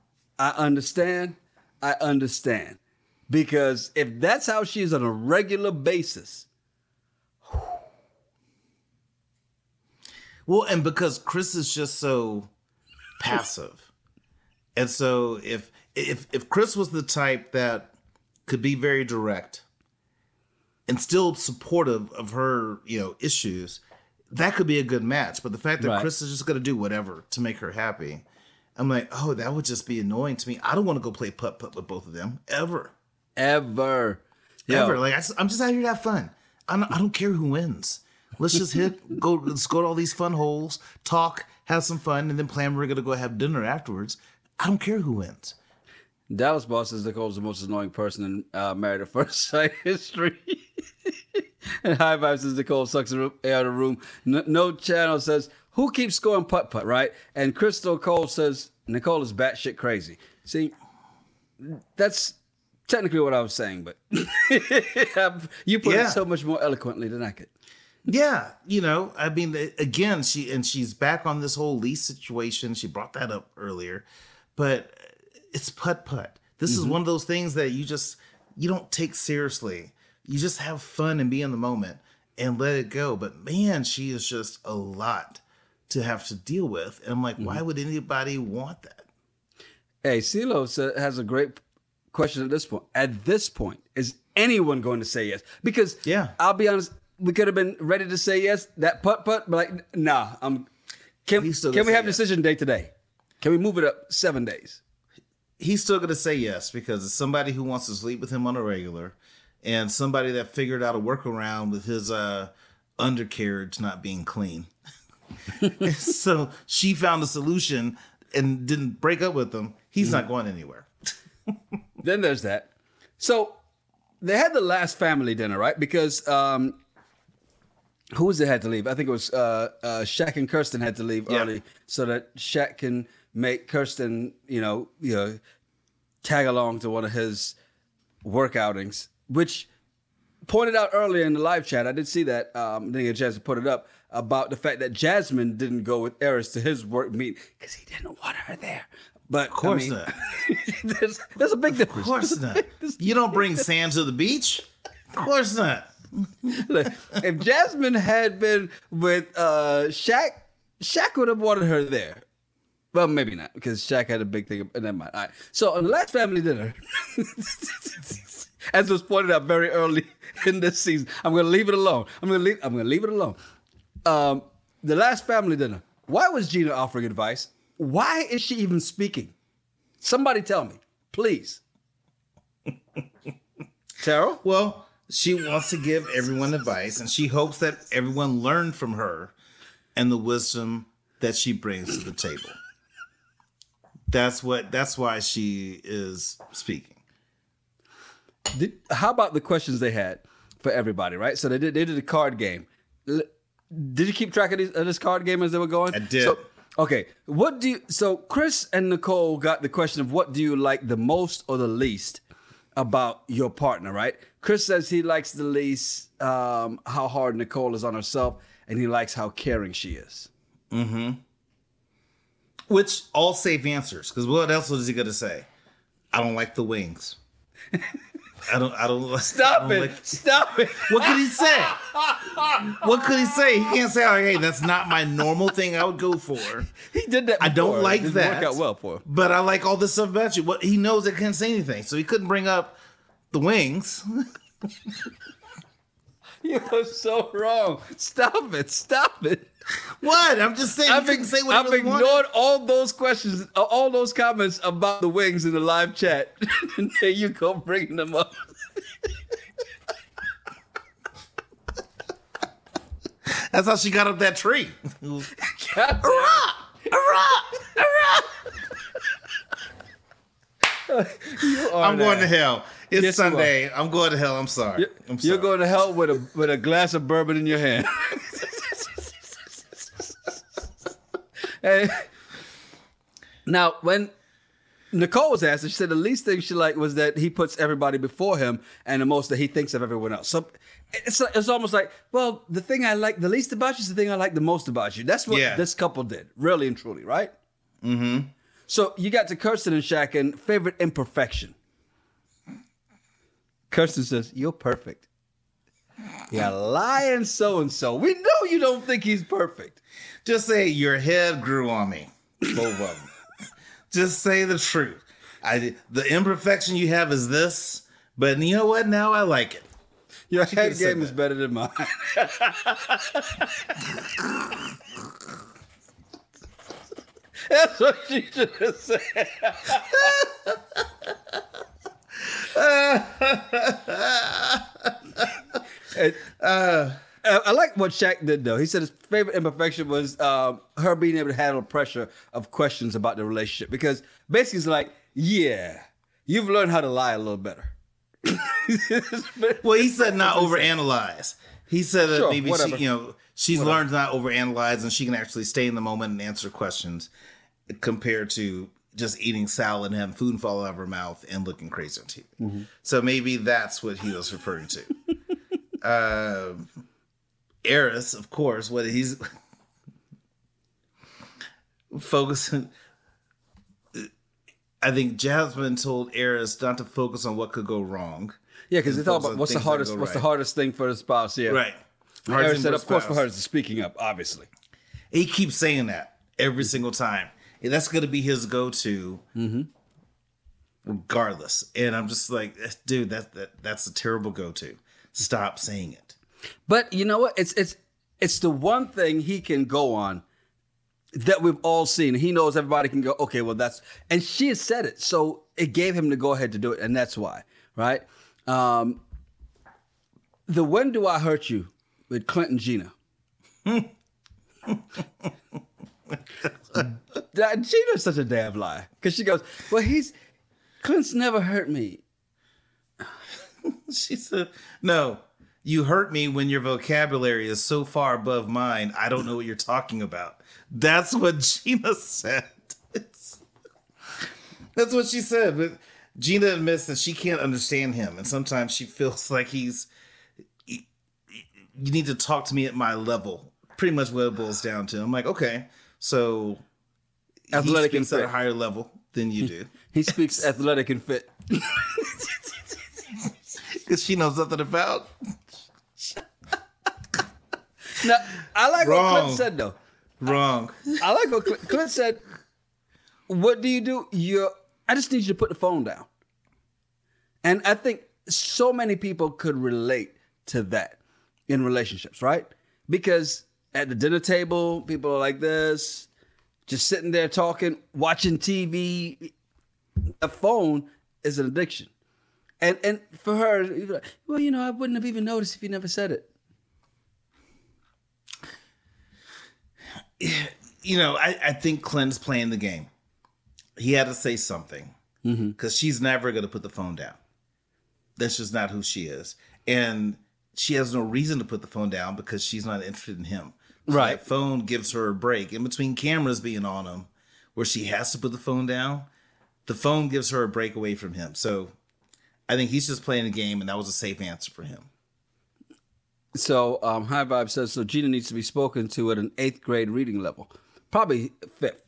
Because if that's how she is on a regular basis. Well, and because Chris is just so passive. And so if Chris was the type that could be very direct and still supportive of her, issues, that could be a good match. But the fact that Chris is just going to do whatever to make her happy, I'm like, oh, that would just be annoying to me. I don't want to go play putt-putt with both of them ever. Ever. Like, I'm just out here to have fun. I don't care who wins. Let's just let's go to all these fun holes, talk, have some fun, and then plan we're going to go have dinner afterwards. I don't care who wins. Dallas Boss says Nicole's the most annoying person in Married at First Sight history. And High Vibes says Nicole sucks out of the room. No Channel says, who keeps scoring putt-putt, right? And Crystal Cole says, Nicole is batshit crazy. See, that's technically what I was saying, but you put it so much more eloquently than I could. Yeah, I mean, again, she's back on this whole Lee situation. She brought that up earlier, but it's putt-putt. This is one of those things that you don't take seriously. You just have fun and be in the moment and let it go. But man, she is just a lot to have to deal with. And I'm like, why would anybody want that? Hey, CeeLo has a great question at this point. At this point, is anyone going to say yes? Because I'll be honest, we could have been ready to say yes, that putt-putt, but like, nah. Can we have decision day today? Can we move it up 7 days? He's still going to say yes because it's somebody who wants to sleep with him on a regular and somebody that figured out a workaround with his undercarriage not being clean. So she found a solution and didn't break up with him. He's not going anywhere. Then there's that. So they had the last family dinner, right? Because who was it had to leave? I think it was Shaq and Kirsten had to leave early so that Shaq can make Kirsten, tag along to one of his work outings, which pointed out earlier in the live chat. I did see that. Didn't get a chance to put it up about the fact that Jasmine didn't go with Eris to his work meet because he didn't want her there. But of course not. there's a big difference. Of course not. You don't bring sand to the beach. Of course not. Look, if Jasmine had been with Shaq would have wanted her there. Well, maybe not, because Shaq had a big thing. Never mind. All right. So on the last family dinner, as was pointed out very early in this season, I'm going to leave it alone. I'm going to leave it alone. The last family dinner. Why was Gina offering advice? Why is she even speaking? Somebody tell me, please. Terrell? Well, she wants to give everyone advice, and she hopes that everyone learned from her and the wisdom that she brings to the table. That's why she is speaking. How about the questions they had for everybody, right? So they did a card game. Did you keep track of this card game as they were going? I did. So Okay, so Chris and Nicole got the question of what do you like the most or the least about your partner, right? Chris says he likes the least how hard Nicole is on herself, and he likes how caring she is. Mm-hmm. Which all safe answers, because what else was he gonna say? I don't like the wings. I don't. Stop it! Stop it! What could he say? What could he say? He can't say, "Oh, hey, that's not my normal thing. I would go for." He did that before. I don't like it that. Work out well for him. But I like all this stuff about you. What he knows, I can't say anything, so he couldn't bring up the wings. You're so wrong. Stop it! Stop it! What? I'm just saying. I've ignored all those questions, all those comments about the wings in the live chat. And there you go, bringing them up. That's how she got up that tree. I'm going to hell. It's Sunday. I'm going to hell. I'm sorry. You're going to hell with a glass of bourbon in your hand. Hey. Now, when Nicole was asked, she said the least thing she liked was that he puts everybody before him and the most that he thinks of everyone else. So it's almost like, well, the thing I like the least about you is the thing I like the most about you. That's what this couple did, really and truly, right? Mm-hmm. So you got to Kirsten and Shaq and favorite imperfection. Kirsten says, you're perfect. You're lying so-and-so. We know you don't think he's perfect. Just say your head grew on me. Both of them. Just say the truth. The imperfection you have is this, but you know what? Now I like it. Your head game is better than mine. That's what she should have said. I like what Shaq did, though. He said his favorite imperfection was her being able to handle pressure of questions about the relationship. Because basically it's like, yeah, you've learned how to lie a little better. Well, he said not overanalyze. He said that maybe she's learned not overanalyze and she can actually stay in the moment and answer questions compared to just eating salad and having food fall out of her mouth and looking crazy on TV. Mm-hmm. So maybe that's what he was referring to. Eris, of course, what he's focusing. I think Jasmine told Eris not to focus on what could go wrong. Yeah, because they thought about what's the hardest thing for the spouse. Yeah, right. Eris said, of course, for her is speaking up. Obviously, he keeps saying that every single time. And that's going to be his go-to, regardless. And I'm just like, dude, that's a terrible go-to. Stop saying it. But you know what? It's the one thing he can go on that we've all seen. He knows everybody can go, okay, well, that's... And she has said it, so it gave him the go-ahead to do it, and that's why, right? The When Do I Hurt You with Clint and Gina. Gina's such a damn lie. Because she goes, well, Clint's never hurt me. She said, no, you hurt me when your vocabulary is so far above mine, I don't know what you're talking about. That's what Gina said. That's what she said. But Gina admits that she can't understand him. And sometimes she feels like you need to talk to me at my level. Pretty much what it boils down to. I'm like, okay, so athletic he and speaks fit at a higher level than you do. He speaks athletic and fit. Because she knows nothing about. Now, I like what Clint said, though. Wrong. I like what Clint said. What do you do? I just need you to put the phone down. And I think so many people could relate to that in relationships, right? Because at the dinner table, people are like this, just sitting there talking, watching TV. A phone is an addiction. And for her, well, I wouldn't have even noticed if you never said it. I think Clint's playing the game. He had to say something because she's never going to put the phone down. That's just not who she is. And she has no reason to put the phone down because she's not interested in him. So Right. that phone gives her a break. In between cameras being on him, where she has to put the phone down, the phone gives her a break away from him. So I think he's just playing a game, and that was a safe answer for him. So High Vibe says, so Gina needs to be spoken to at an 8th grade reading level. Probably 5th.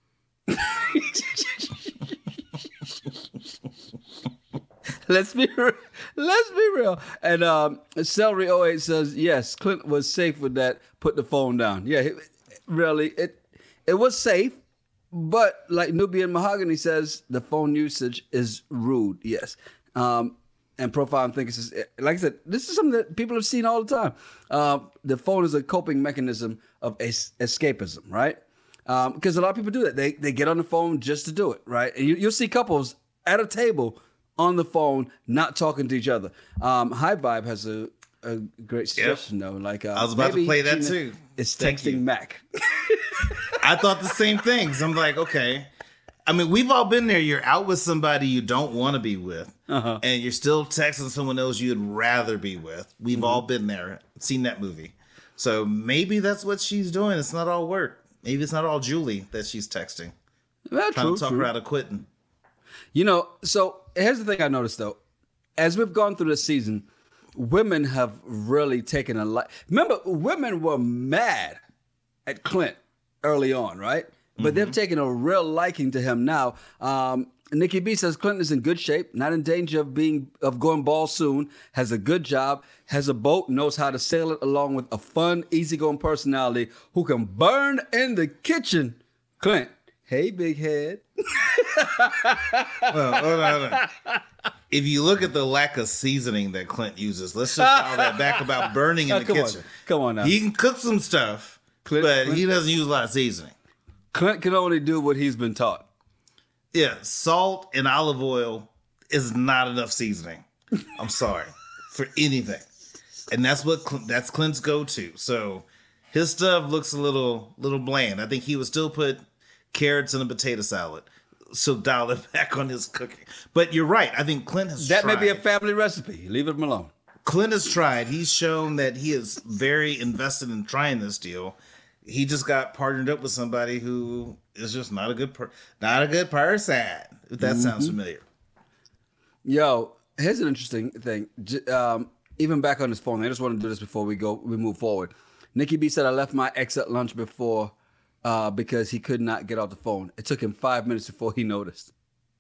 Let's be real. And Celery 08 says, yes, Clint was safe with that. Put the phone down. Yeah, really, it was safe. But like Nubian Mahogany says, the phone usage is rude. Yes. And Profile Thinker says, like I said, this is something that people have seen all the time. The phone is a coping mechanism of escapism, right? Because a lot of people do that. They get on the phone just to do it, right? And you'll see couples at a table on the phone, not talking to each other. High Vibe has a great suggestion, though. Like I was about to play that, too. It's texting Mac. I thought the same things. I'm like, okay. I mean, we've all been there. You're out with somebody you don't want to be with, and you're still texting someone else you'd rather be with. We've all been there, seen that movie. So maybe that's what she's doing. It's not all work. Maybe it's not all Julie that she's texting. Well, trying to talk her out of quitting. You know, so here's the thing I noticed, though. As we've gone through this season, women have really taken a lot. Remember, women were mad at Clint early on, right? But they've taken a real liking to him now. Nikki B says Clinton is in good shape, not in danger of going bald soon, has a good job, has a boat, knows how to sail it, along with a fun, easygoing personality who can burn in the kitchen. Clint, hey, big head. Well, hold on. If you look at the lack of seasoning that Clint uses, let's just dial that back about burning in the kitchen. Come on now. He can cook some stuff, but he doesn't use a lot of seasoning. Clint can only do what he's been taught. Yeah, salt and olive oil is not enough seasoning. I'm sorry for anything, and that's Clint's go-to. So his stuff looks a little bland. I think he would still put carrots in a potato salad. So dial it back on his cooking. But you're right. I think Clint has tried. That may be a family recipe. Leave him alone. Clint has tried. He's shown that he is very invested in trying this deal. He just got partnered up with somebody who is just not a good person. If that sounds familiar. Yo, here's an interesting thing. Even back on his phone, I just want to do this before we move forward. Nikki B said, I left my ex at lunch before because he could not get off the phone. It took him 5 minutes before he noticed.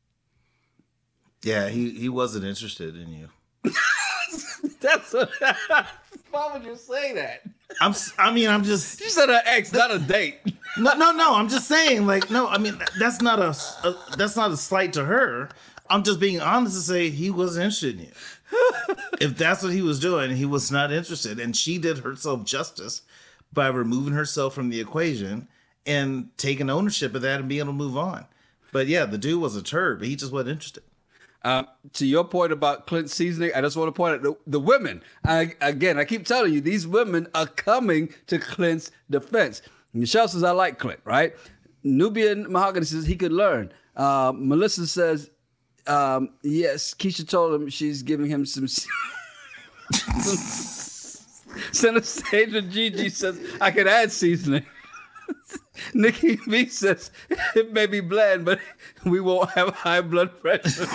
Yeah, he wasn't interested in you. Why would you say that? I'm just. She said her ex, not a date. No. I'm just saying, like, no. I mean, that's not a slight to her. I'm just being honest to say he wasn't interested in you. If that's what he was doing, he was not interested, and she did herself justice by removing herself from the equation and taking ownership of that and being able to move on. But yeah, the dude was a turd, but he just wasn't interested. To your point about Clint seasoning, I just want to point out the women. I keep telling you, these women are coming to Clint's defense. Michelle says, I like Clint, right? Nubian Mahogany says he could learn. Melissa says, yes, Keisha told him she's giving him some Senator Gigi says, I could add seasoning. Nikki B says, it may be bland, but we won't have high blood pressure.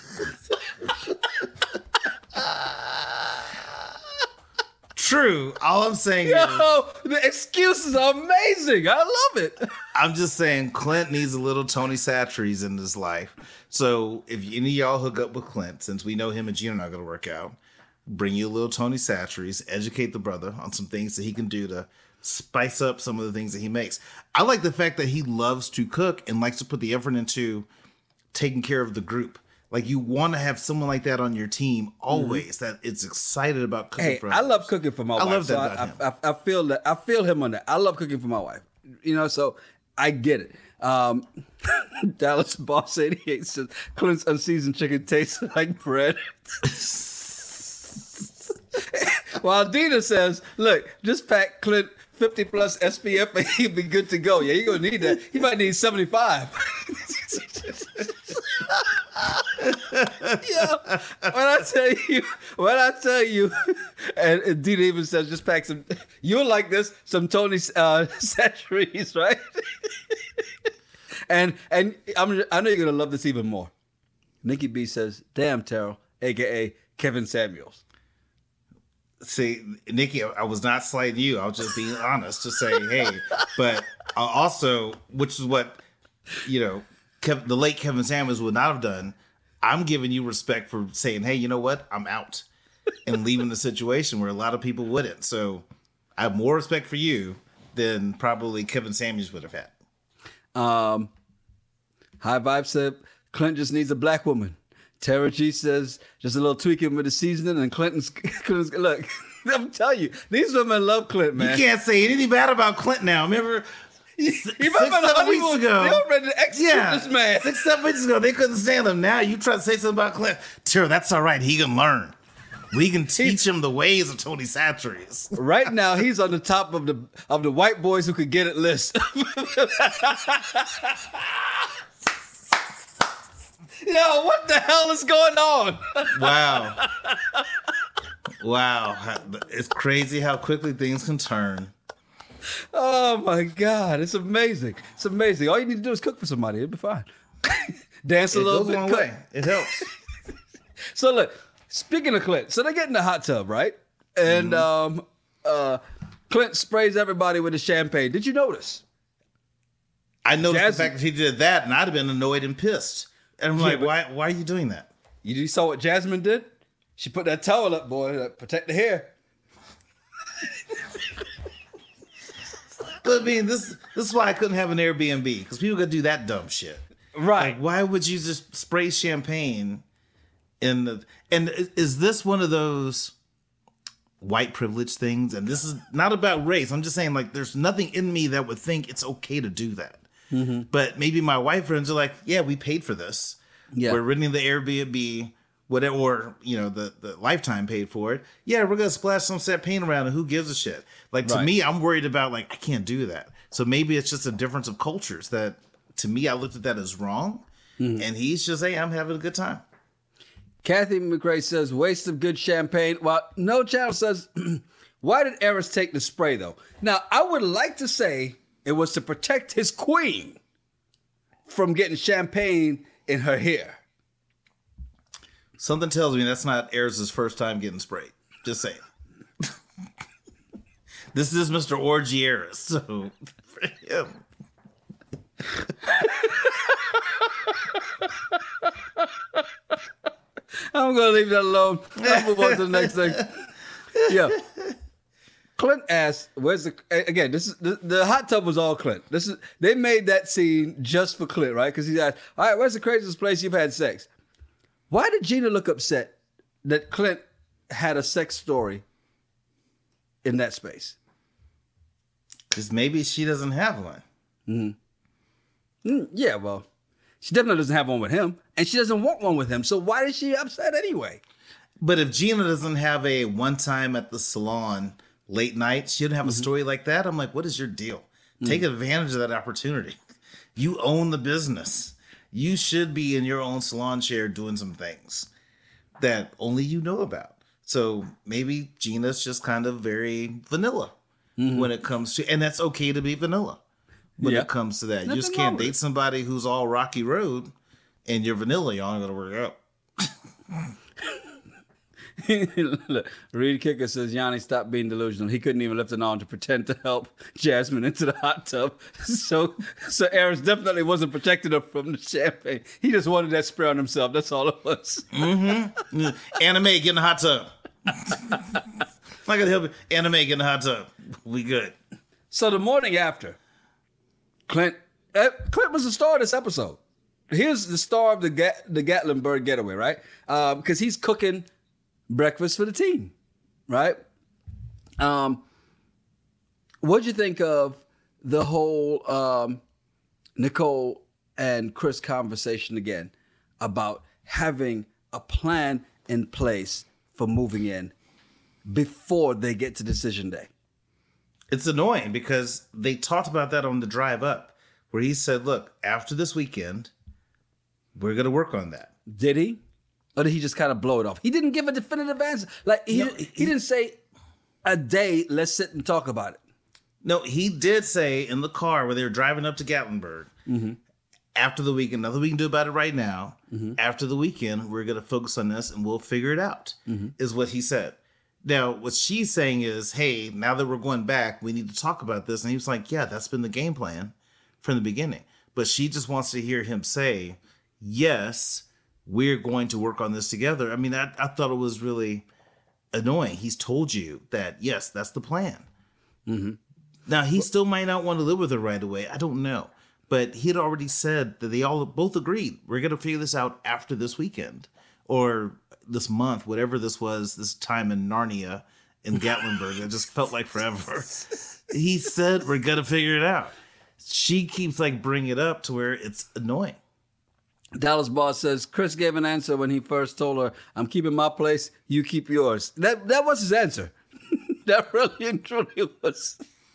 True. All I'm saying is, the excuses are amazing. I love it. I'm just saying Clint needs a little Tony Satcheries in his life. So if any of y'all hook up with Clint, since we know him and Gina are not going to work out, bring you a little Tony Satcheries, educate the brother on some things that he can do to spice up some of the things that he makes. I like the fact that he loves to cook and likes to put the effort into taking care of the group. Like, you want to have someone like that on your team always, that it's excited about cooking for others. I love cooking for my wife. I love that about him. I feel that. I feel him on that. I love cooking for my wife. You know, so I get it. Dallas Boss 88 says Clint's unseasoned chicken tastes like bread. While Dina says, look, just pack Clint 50 plus SPF and he'll be good to go. Yeah, you're gonna need that. He might need 75. Yeah, when I tell you, And Dina even says, just pack some, you'll like this, some Tony Chachere's, right? and I know you're going to love this even more. Nikki B says, damn, Terrell, a.k.a. Kevin Samuels. See, Nikki, I was not slighting you. I was just being honest to say, hey, but also, which is what, the late Kevin Samuels would not have done. I'm giving you respect for saying, hey, you know what? I'm out and leaving the situation where a lot of people wouldn't. So I have more respect for you than probably Kevin Samuels would have had. High Vibe said, Clint just needs a black woman. Tara G says, just a little tweaking with the seasoning, and Clinton's look, I'm telling you, these women love Clint, man. You can't say anything bad about Clint now. Remember, you 7 weeks ago, they were ready to execute this man. 6-7 weeks ago, they couldn't stand him. Now you try to say something about Clint. Tara, that's all right. He can learn. We can teach him the ways of Tony Chachere's. Right now, he's on the top of the white boys who could get it list. Yo, what the hell is going on? Wow. It's crazy how quickly things can turn. Oh, my God. It's amazing. It's amazing. All you need to do is cook for somebody. It'll be fine. Dance a little bit. It goes a long way. It helps. So, look, speaking of Clint, so they get in the hot tub, right? And Clint sprays everybody with the champagne. Did you notice? I noticed the fact that he did that, and I'd have been annoyed and pissed. And I'm like, why are you doing that? You saw what Jasmine did? She put that towel up, boy, to protect the hair. But I mean, this is why I couldn't have an Airbnb, because people could do that dumb shit. Right. Like, why would you just spray champagne in the... And is this one of those white privilege things? And this is not about race. I'm just saying, like, there's nothing in me that would think it's okay to do that. Mm-hmm. But maybe my white friends are like, yeah, we paid for this. Yeah. We're renting the Airbnb, whatever, or, the Lifetime paid for it. Yeah, we're going to splash some champagne around and who gives a shit? Like, to me, I'm worried about, like, I can't do that. So maybe it's just a difference of cultures that, to me, I looked at that as wrong. Mm-hmm. And he's just, hey, I'm having a good time. Kathy McRae says, waste of good champagne. Well, No Channel says, why did Eris take the spray, though? Now, I would like to say it was to protect his queen from getting champagne in her hair. Something tells me that's not Eris' first time getting sprayed. Just saying. This is Mr. Orgy Eris, so for him. I'm going to leave that alone. I'll move on to the next thing. Yeah. Clint asked, "Where's the?" Again, this is the hot tub was all Clint. They made that scene just for Clint, right? Because he asked, "All right, where's the craziest place you've had sex?" Why did Gina look upset that Clint had a sex story in that space? Because maybe she doesn't have one. Mm-hmm. Yeah, well, she definitely doesn't have one with him, and she doesn't want one with him. So why is she upset anyway? But if Gina doesn't have a one time at the salon late night, she didn't have a story like that. I'm like, what is your deal? Take advantage of that opportunity. You own the business. You should be in your own salon chair doing some things that only you know about. So maybe Gina's just kind of very vanilla when it comes to, and that's okay to be vanilla when it comes to that. You just can't date somebody who's all rocky road and you're vanilla. Y'all ain't gonna work out. Look, Reed Kicker says Yanni stopped being delusional. He couldn't even lift an arm to pretend to help Jasmine into the hot tub. So Eris definitely wasn't protecting her from the champagne. He just wanted that spray on himself. That's all it was. Mm-hmm. Anime, get in the hot tub. I'm not gonna help you. Anime, get in the hot tub. We good. So the morning after, Clint was the star of this episode. Here's the star of the Gatlinburg getaway, right? Because he's cooking breakfast for the team, right? What'd you think of the whole Nicole and Chris conversation again about having a plan in place for moving in before they get to decision day? It's annoying because they talked about that on the drive up, where he said, look, after this weekend, we're going to work on that. Did he? Or did he just kind of blow it off? He didn't give a definitive answer. Like he didn't say a day, let's sit and talk about it. No, he did say in the car where they were driving up to Gatlinburg, after the weekend, nothing we can do about it right now. After the weekend, we're going to focus on this and we'll figure it out, is what he said. Now, what she's saying is, hey, now that we're going back, we need to talk about this. And he was like, yeah, that's been the game plan from the beginning. But she just wants to hear him say, yes, we're going to work on this together. I mean, I thought it was really annoying. He's told you that, yes, that's the plan. Now, he still might not want to live with her right away. I don't know. But he had already said that they all both agreed. We're going to figure this out after this weekend or this month, whatever this was, this time in Narnia in Gatlinburg. It just felt like forever. He said, we're going to figure it out. She keeps like bringing it up to where it's annoying. Dallas Boss says, Chris gave an answer when he first told her, I'm keeping my place, you keep yours. That was his answer. That really and truly was.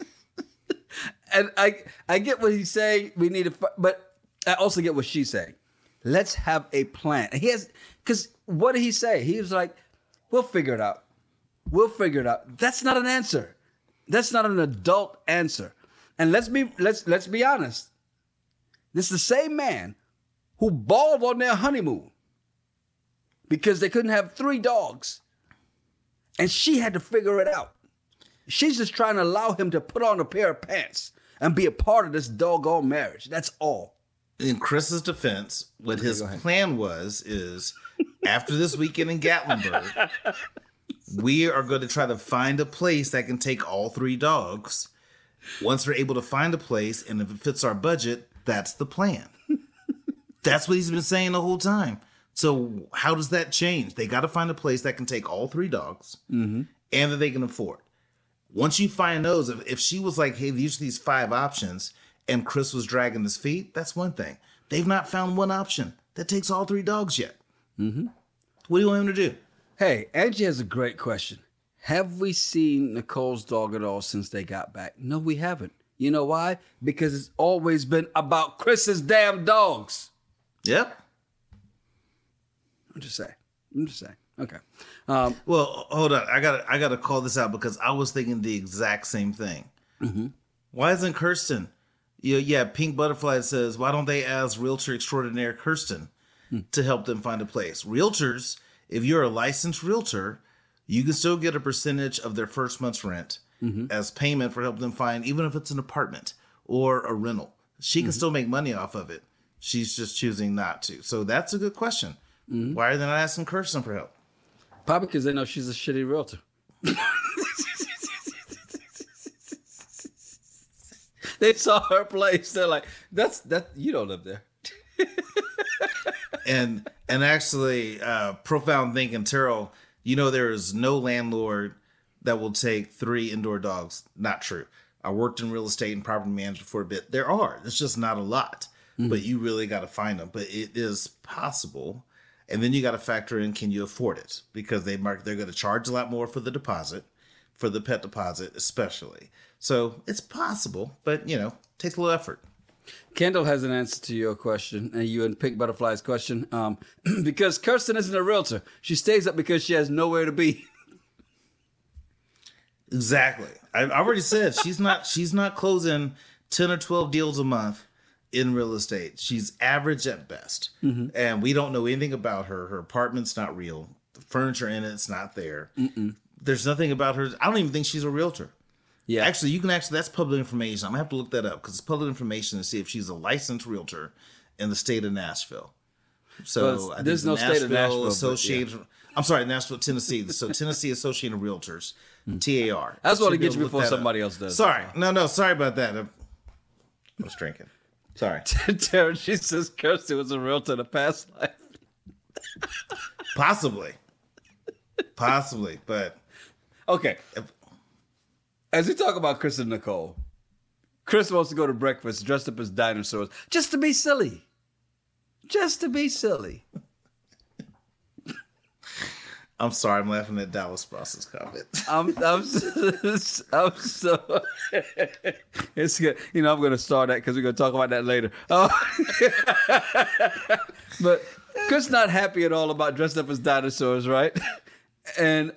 And I get what he's saying. We need to, but I also get what she's saying. Let's have a plan. Because what did he say? He was like, we'll figure it out. We'll figure it out. That's not an answer. That's not an adult answer. And let's be honest. This is the same man who bawled on their honeymoon because they couldn't have 3 dogs. And she had to figure it out. She's just trying to allow him to put on a pair of pants and be a part of this doggone marriage. That's all. In Chris's defense, what his plan is after this weekend in Gatlinburg, we are going to try to find a place that can take all 3 dogs. Once we're able to find a place, and if it fits our budget, that's the plan. That's what he's been saying the whole time. So how does that change? They got to find a place that can take all 3 dogs and that they can afford. Once you find those, if she was like, hey, these are these 5 options, and Chris was dragging his feet, that's one thing. They've not found one option that takes all 3 dogs yet. What do you want him to do? Hey, Angie has a great question. Have we seen Nicole's dog at all since they got back? No, we haven't. You know why? Because it's always been about Chris's damn dogs. Yep. I'm just saying. Okay. Well, hold on. I gotta call this out because I was thinking the exact same thing. Why isn't Kirsten? Pink Butterfly says, why don't they ask realtor extraordinaire Kirsten to help them find a place? Realtors, if you're a licensed realtor, you can still get a percentage of their first month's rent as payment for helping them find, even if it's an apartment or a rental. She can still make money off of it. She's just choosing not to. So that's a good question. Why are they not asking Kirsten for help? Probably because they know she's a shitty realtor. They saw her place. They're like, that you don't live there. and actually, profound thinking, Terrell, there is no landlord that will take 3 indoor dogs. Not true. I worked in real estate and property management for a bit. There are. It's just not a lot. But you really got to find them. But it is possible. And then you got to factor in, can you afford it? Because they're going to charge a lot more for the deposit, for the pet deposit especially. So it's possible, but, takes a little effort. Kendall has an answer to your question, and you and Pink Butterfly's question. Because Kirsten isn't a realtor. She stays up because she has nowhere to be. Exactly. I already said she's not closing 10 or 12 deals a month in real estate. She's average at best. And we don't know anything about her. Her apartment's not real. The furniture in it's not there. There's nothing about her. I don't even think she's a realtor. Yeah. Actually, that's public information. I'm going to have to look that up because it's public information to see if she's a licensed realtor in the state of Nashville. So I there's no state of Nashville. Associated. I'm sorry, Nashville, Tennessee. So Tennessee Associated Realtors, TAR. I just want to get you before somebody else does. Sorry. No, sorry about that. I was drinking. Sorry. Tara, she says Kirsten was a realtor in a past life. Possibly, but... Okay. As we talk about Chris and Nicole, Chris wants to go to breakfast dressed up as dinosaurs just to be silly. Just to be silly. I'm sorry, I'm laughing at Dallas Boss's comment. I'm so it's good. I'm going to start that because we're going to talk about that later. But Chris not happy at all about dressing up as dinosaurs, right? And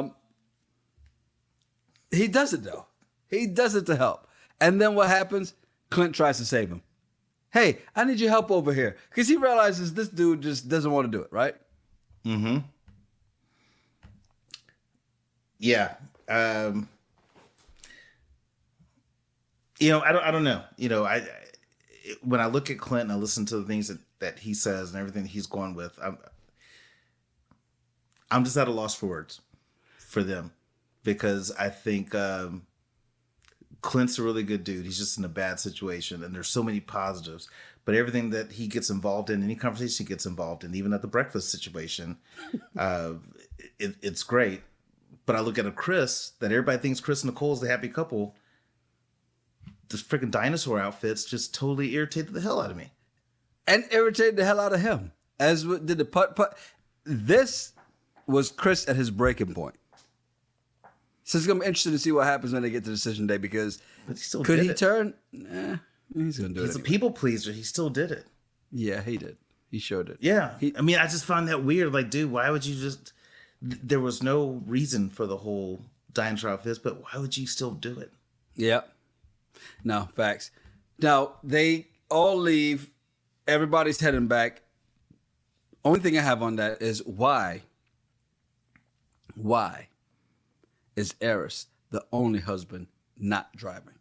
he does it though. He does it to help. And then what happens? Clint tries to save him. Hey, I need your help over here. Because he realizes this dude just doesn't want to do it, right? Mm-hmm. Yeah. I don't know. When I look at Clint and I listen to the things that he says and everything he's going with, I'm just at a loss for words for them, because I think Clint's a really good dude. He's just in a bad situation, and there's so many positives. But everything that he gets involved in, any conversation he gets involved in, even at the breakfast situation, it's great. But I look at a Chris, that everybody thinks Chris and Nicole is the happy couple. This freaking dinosaur outfits just totally irritated the hell out of me. And irritated the hell out of him. As did the putt. This was Chris at his breaking point. So it's going to be interesting to see what happens when they get to decision day, because could he turn? Nah, he's going to do it. He's a people pleaser. He still did it. Yeah, he did. He sure did. Yeah. I just find that weird. Like, dude, why would you just... There was no reason for the whole dinosaur outfits, but why would you still do it? Yeah. No, facts. Now, they all leave. Everybody's heading back. Only thing I have on that is why is Eris the only husband not driving?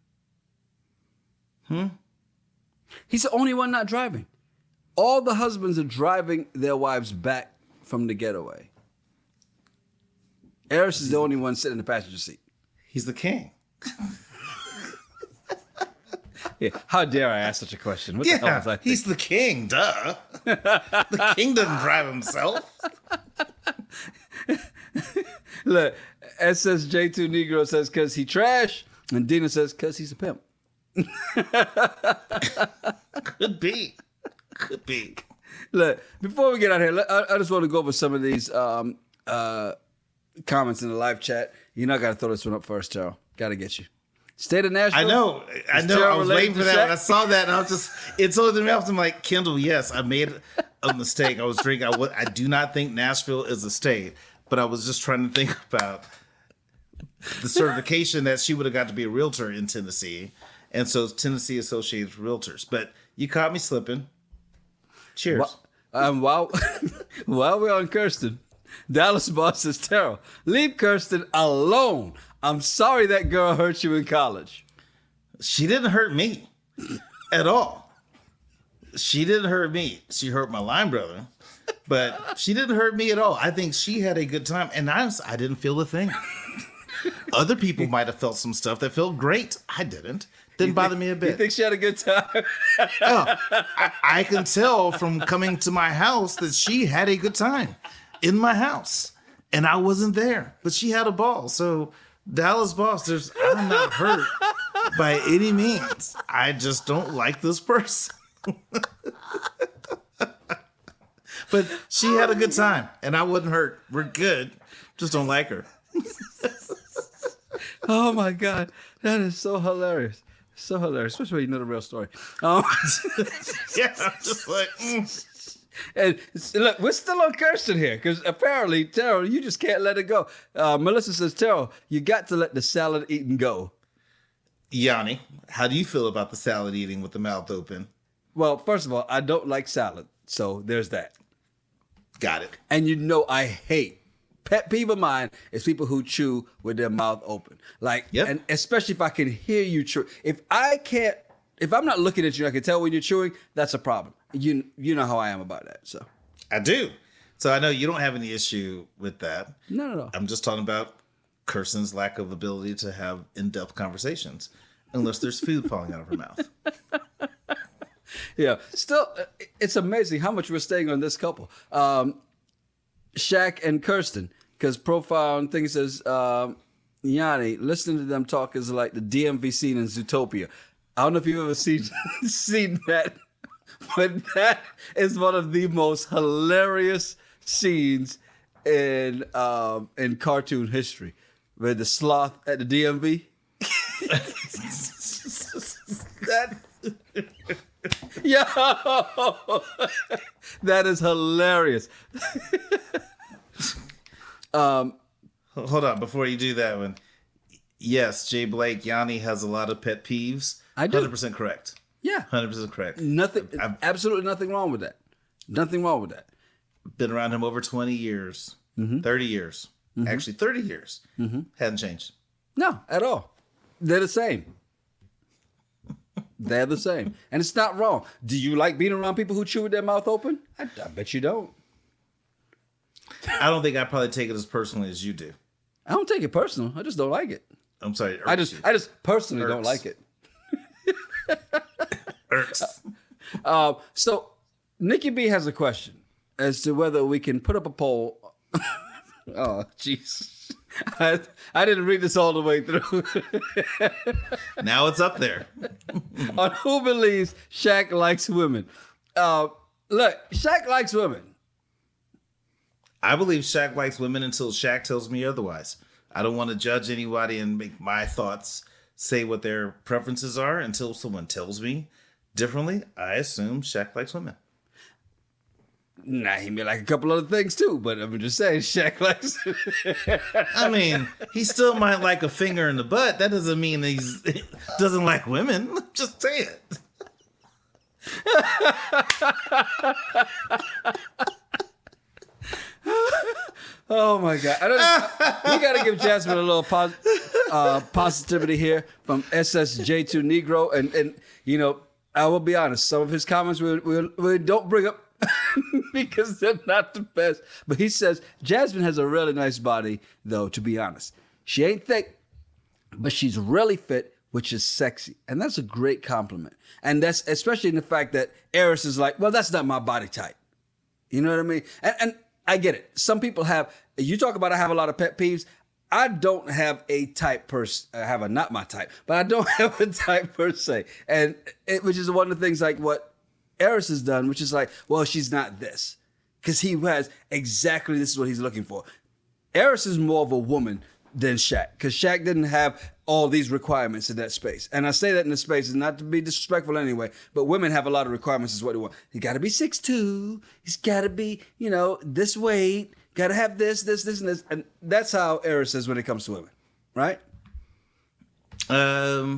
He's the only one not driving. All the husbands are driving their wives back from the getaway. Eris is the only one sitting in the passenger seat. He's the king. Yeah. How dare I ask such a question? What the hell was I thinking? He's the king, duh. The king doesn't drive himself. Look, SSJ2 Negro says because he trash, and Dina says because he's a pimp. Could be. Look, before we get out here, I just want to go over some of these comments in the live chat. You know I got to throw this one up first, Terrell. Got to get you. State of Nashville. I know. I was waiting for that. When I saw that, and I was just, it told me off. I'm like, Kendall, yes, I made a mistake. I was drinking. I do not think Nashville is a state, but I was just trying to think about the certification that she would have got to be a realtor in Tennessee. And so it's Tennessee Associated Realtors. But you caught me slipping. Cheers. While we're on Kirsten, Dallas boss says, Terrell, leave Kirsten alone. I'm sorry that girl hurt you in college. She didn't hurt me at all. She didn't hurt me. She hurt my line brother, but she didn't hurt me at all. I think she had a good time, and I didn't feel a thing. Other people might have felt some stuff that felt great. I didn't. Didn't bother me a bit. You think she had a good time? I can tell from coming to my house that she had a good time in my house, and I wasn't there, but she had a ball. So Dallas boss, I'm not hurt by any means. I just don't like this person. But she had a good time, and I wasn't hurt. We're good. Just don't like her. Oh my God, that is so hilarious. So hilarious, especially when you know the real story. Yeah, I'm just like, And look, we're still on Kirsten here because apparently, Terrell, you just can't let it go. Melissa says, Terrell, you got to let the salad eating go. Yanni, how do you feel about the salad eating with the mouth open? Well, first of all, I don't like salad, so there's that. Got it. And I hate. Pet peeve of mine is people who chew with their mouth open. And especially if I can hear you chew. If I'm not looking at you, I can tell when you're chewing, that's a problem. You know how I am about that. So I do. So I know you don't have any issue with that. No. I'm just talking about Kirsten's lack of ability to have in-depth conversations unless there's food falling out of her mouth. Yeah. Still, it's amazing how much we're staying on this couple. Shaq and Kirsten, because profile and thing says, Yanni, listening to them talk is like the DMV scene in Zootopia. I don't know if you've ever seen that, but that is one of the most hilarious scenes in cartoon history. Where the sloth at the DMV. Yo, that is hilarious. Hold on, before you do that one. Yes, Jay Blake, Yanni has a lot of pet peeves. I do. 100% correct. Yeah. 100% correct. Nothing, absolutely nothing wrong with that. Nothing wrong with that. Been around him over 20 years, 30 years. Actually, 30 years. Hadn't changed. No, at all. They're the same. They're the same. And it's not wrong. Do you like being around people who chew with their mouth open? I bet you don't. I don't think I probably take it as personally as you do. I don't take it personal. I just don't like it. I'm sorry. I just personally don't like it. Irks. So Nikki B has a question as to whether we can put up a poll. Oh, jeez. I didn't read this all the way through. Now it's up there. On who believes Shaq likes women. Look, Shaq likes women. I believe Shaq likes women until Shaq tells me otherwise. I don't want to judge anybody and make my thoughts say what their preferences are until someone tells me differently. I assume Shaq likes women. Nah, he may like a couple other things too, but I'm just saying Shaq likes. I mean, he still might like a finger in the butt. That doesn't mean he doesn't like women. Just say it. Oh my God! We got to give Jasmine a little positivity here from SSJ2 Negro, and you know, I will be honest. Some of his comments we don't bring up because they're not the best. But he says Jasmine has a really nice body, though. To be honest, she ain't thick, but she's really fit, which is sexy, and that's a great compliment. And that's especially in the fact that Eris is like, well, that's not my body type. You know what I mean? And I get it. Some people have, you talk about I have a lot of pet peeves. I don't have a type I have a not my type, but I don't have a type per se. And which is one of the things like what Eris has done, which is like, well, she's not this. Because he has exactly this is what he's looking for. Eris is more of a woman than Shaq. Because Shaq didn't have all these requirements in that space. And I say that in the space, and not to be disrespectful anyway, but women have a lot of requirements is what they want. You got to be 6'2". He's got to be, this weight. Got to have this, and this. And that's how Eris is when it comes to women, right? I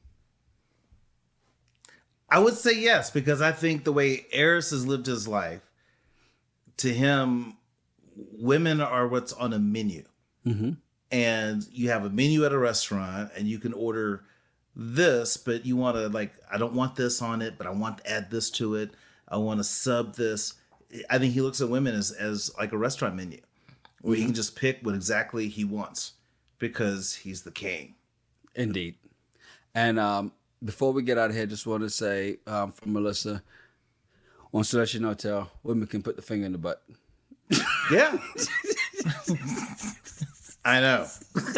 would say yes, because I think the way Eris has lived his life, to him, women are what's on a menu. Mm-hmm. And you have a menu at a restaurant and you can order this, but you want to I don't want this on it, but I want to add this to it. I want to sub this. I think he looks at women as like a restaurant menu where he can just pick what exactly he wants because he's the king. Indeed. And before we get out of here, just want to say from Melissa, wants to let you know, Tell, women can put the finger in the butt. Yeah. I know.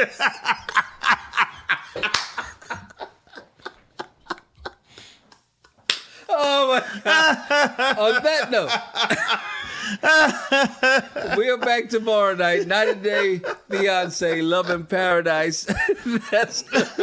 Oh my God. On that note, we are back tomorrow night. 90 Day Fiance, Love in Paradise. That's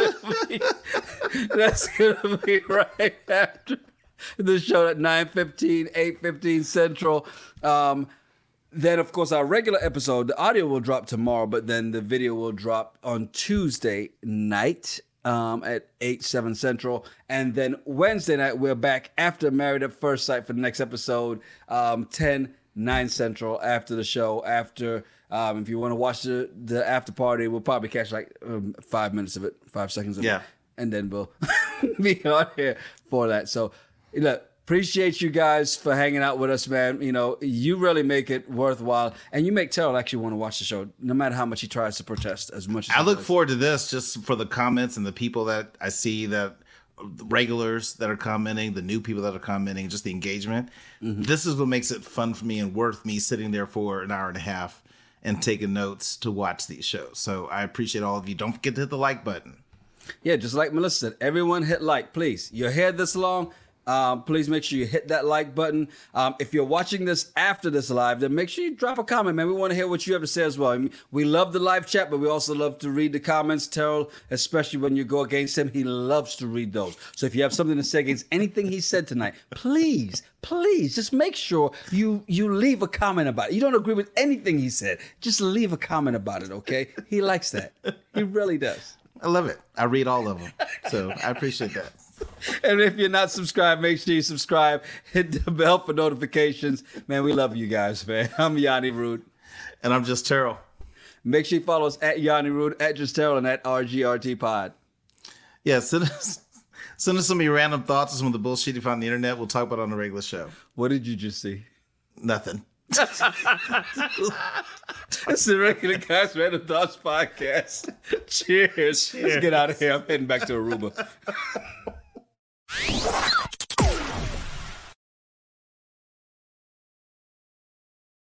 gonna be right after the show at 9:15, 8:15 Central. Then, of course, our regular episode, the audio will drop tomorrow, but then the video will drop on Tuesday night at 7 Central. And then Wednesday night, we're back after Married at First Sight for the next episode, 9 Central after the show. After, if you want to watch the after party, we'll probably catch 5 minutes of it, 5 seconds of it. And then we'll be on here for that. So, look. Appreciate you guys for hanging out with us, man. You really make it worthwhile. And you make Terrell actually want to watch the show, no matter how much he tries to protest as much as I look forward to this just for the comments and the people that I see, that regulars that are commenting, the new people that are commenting, just the engagement. Mm-hmm. This is what makes it fun for me and worth me sitting there for an hour and a half and taking notes to watch these shows. So I appreciate all of you. Don't forget to hit the like button. Yeah, just like Melissa said, everyone hit like, please. You're here this long. Please make sure you hit that like button. If you're watching this after this live, then make sure you drop a comment, man. We want to hear what you have to say as well. I mean, we love the live chat, but we also love to read the comments. Terrell, especially when you go against him, he loves to read those. So if you have something to say against anything he said tonight, please just make sure you leave a comment about it. You don't agree with anything he said, just leave a comment about it, okay? He likes that. He really does. I love it. I read all of them. So I appreciate that. And if you're not subscribed, make sure you subscribe. Hit the bell for notifications. Man, we love you guys, man. I'm Yanni Rude. And I'm Just Terrell. Make sure you follow us at Yanni Rude, at Just Terrell, and at RGRT Pod. Yeah, send us some of your random thoughts on some of the bullshit you find on the internet. We'll talk about it on the regular show. What did you just see? Nothing. It's the Regular Guys Random Thoughts Podcast. Cheers. Let's get out of here. I'm heading back to Aruba.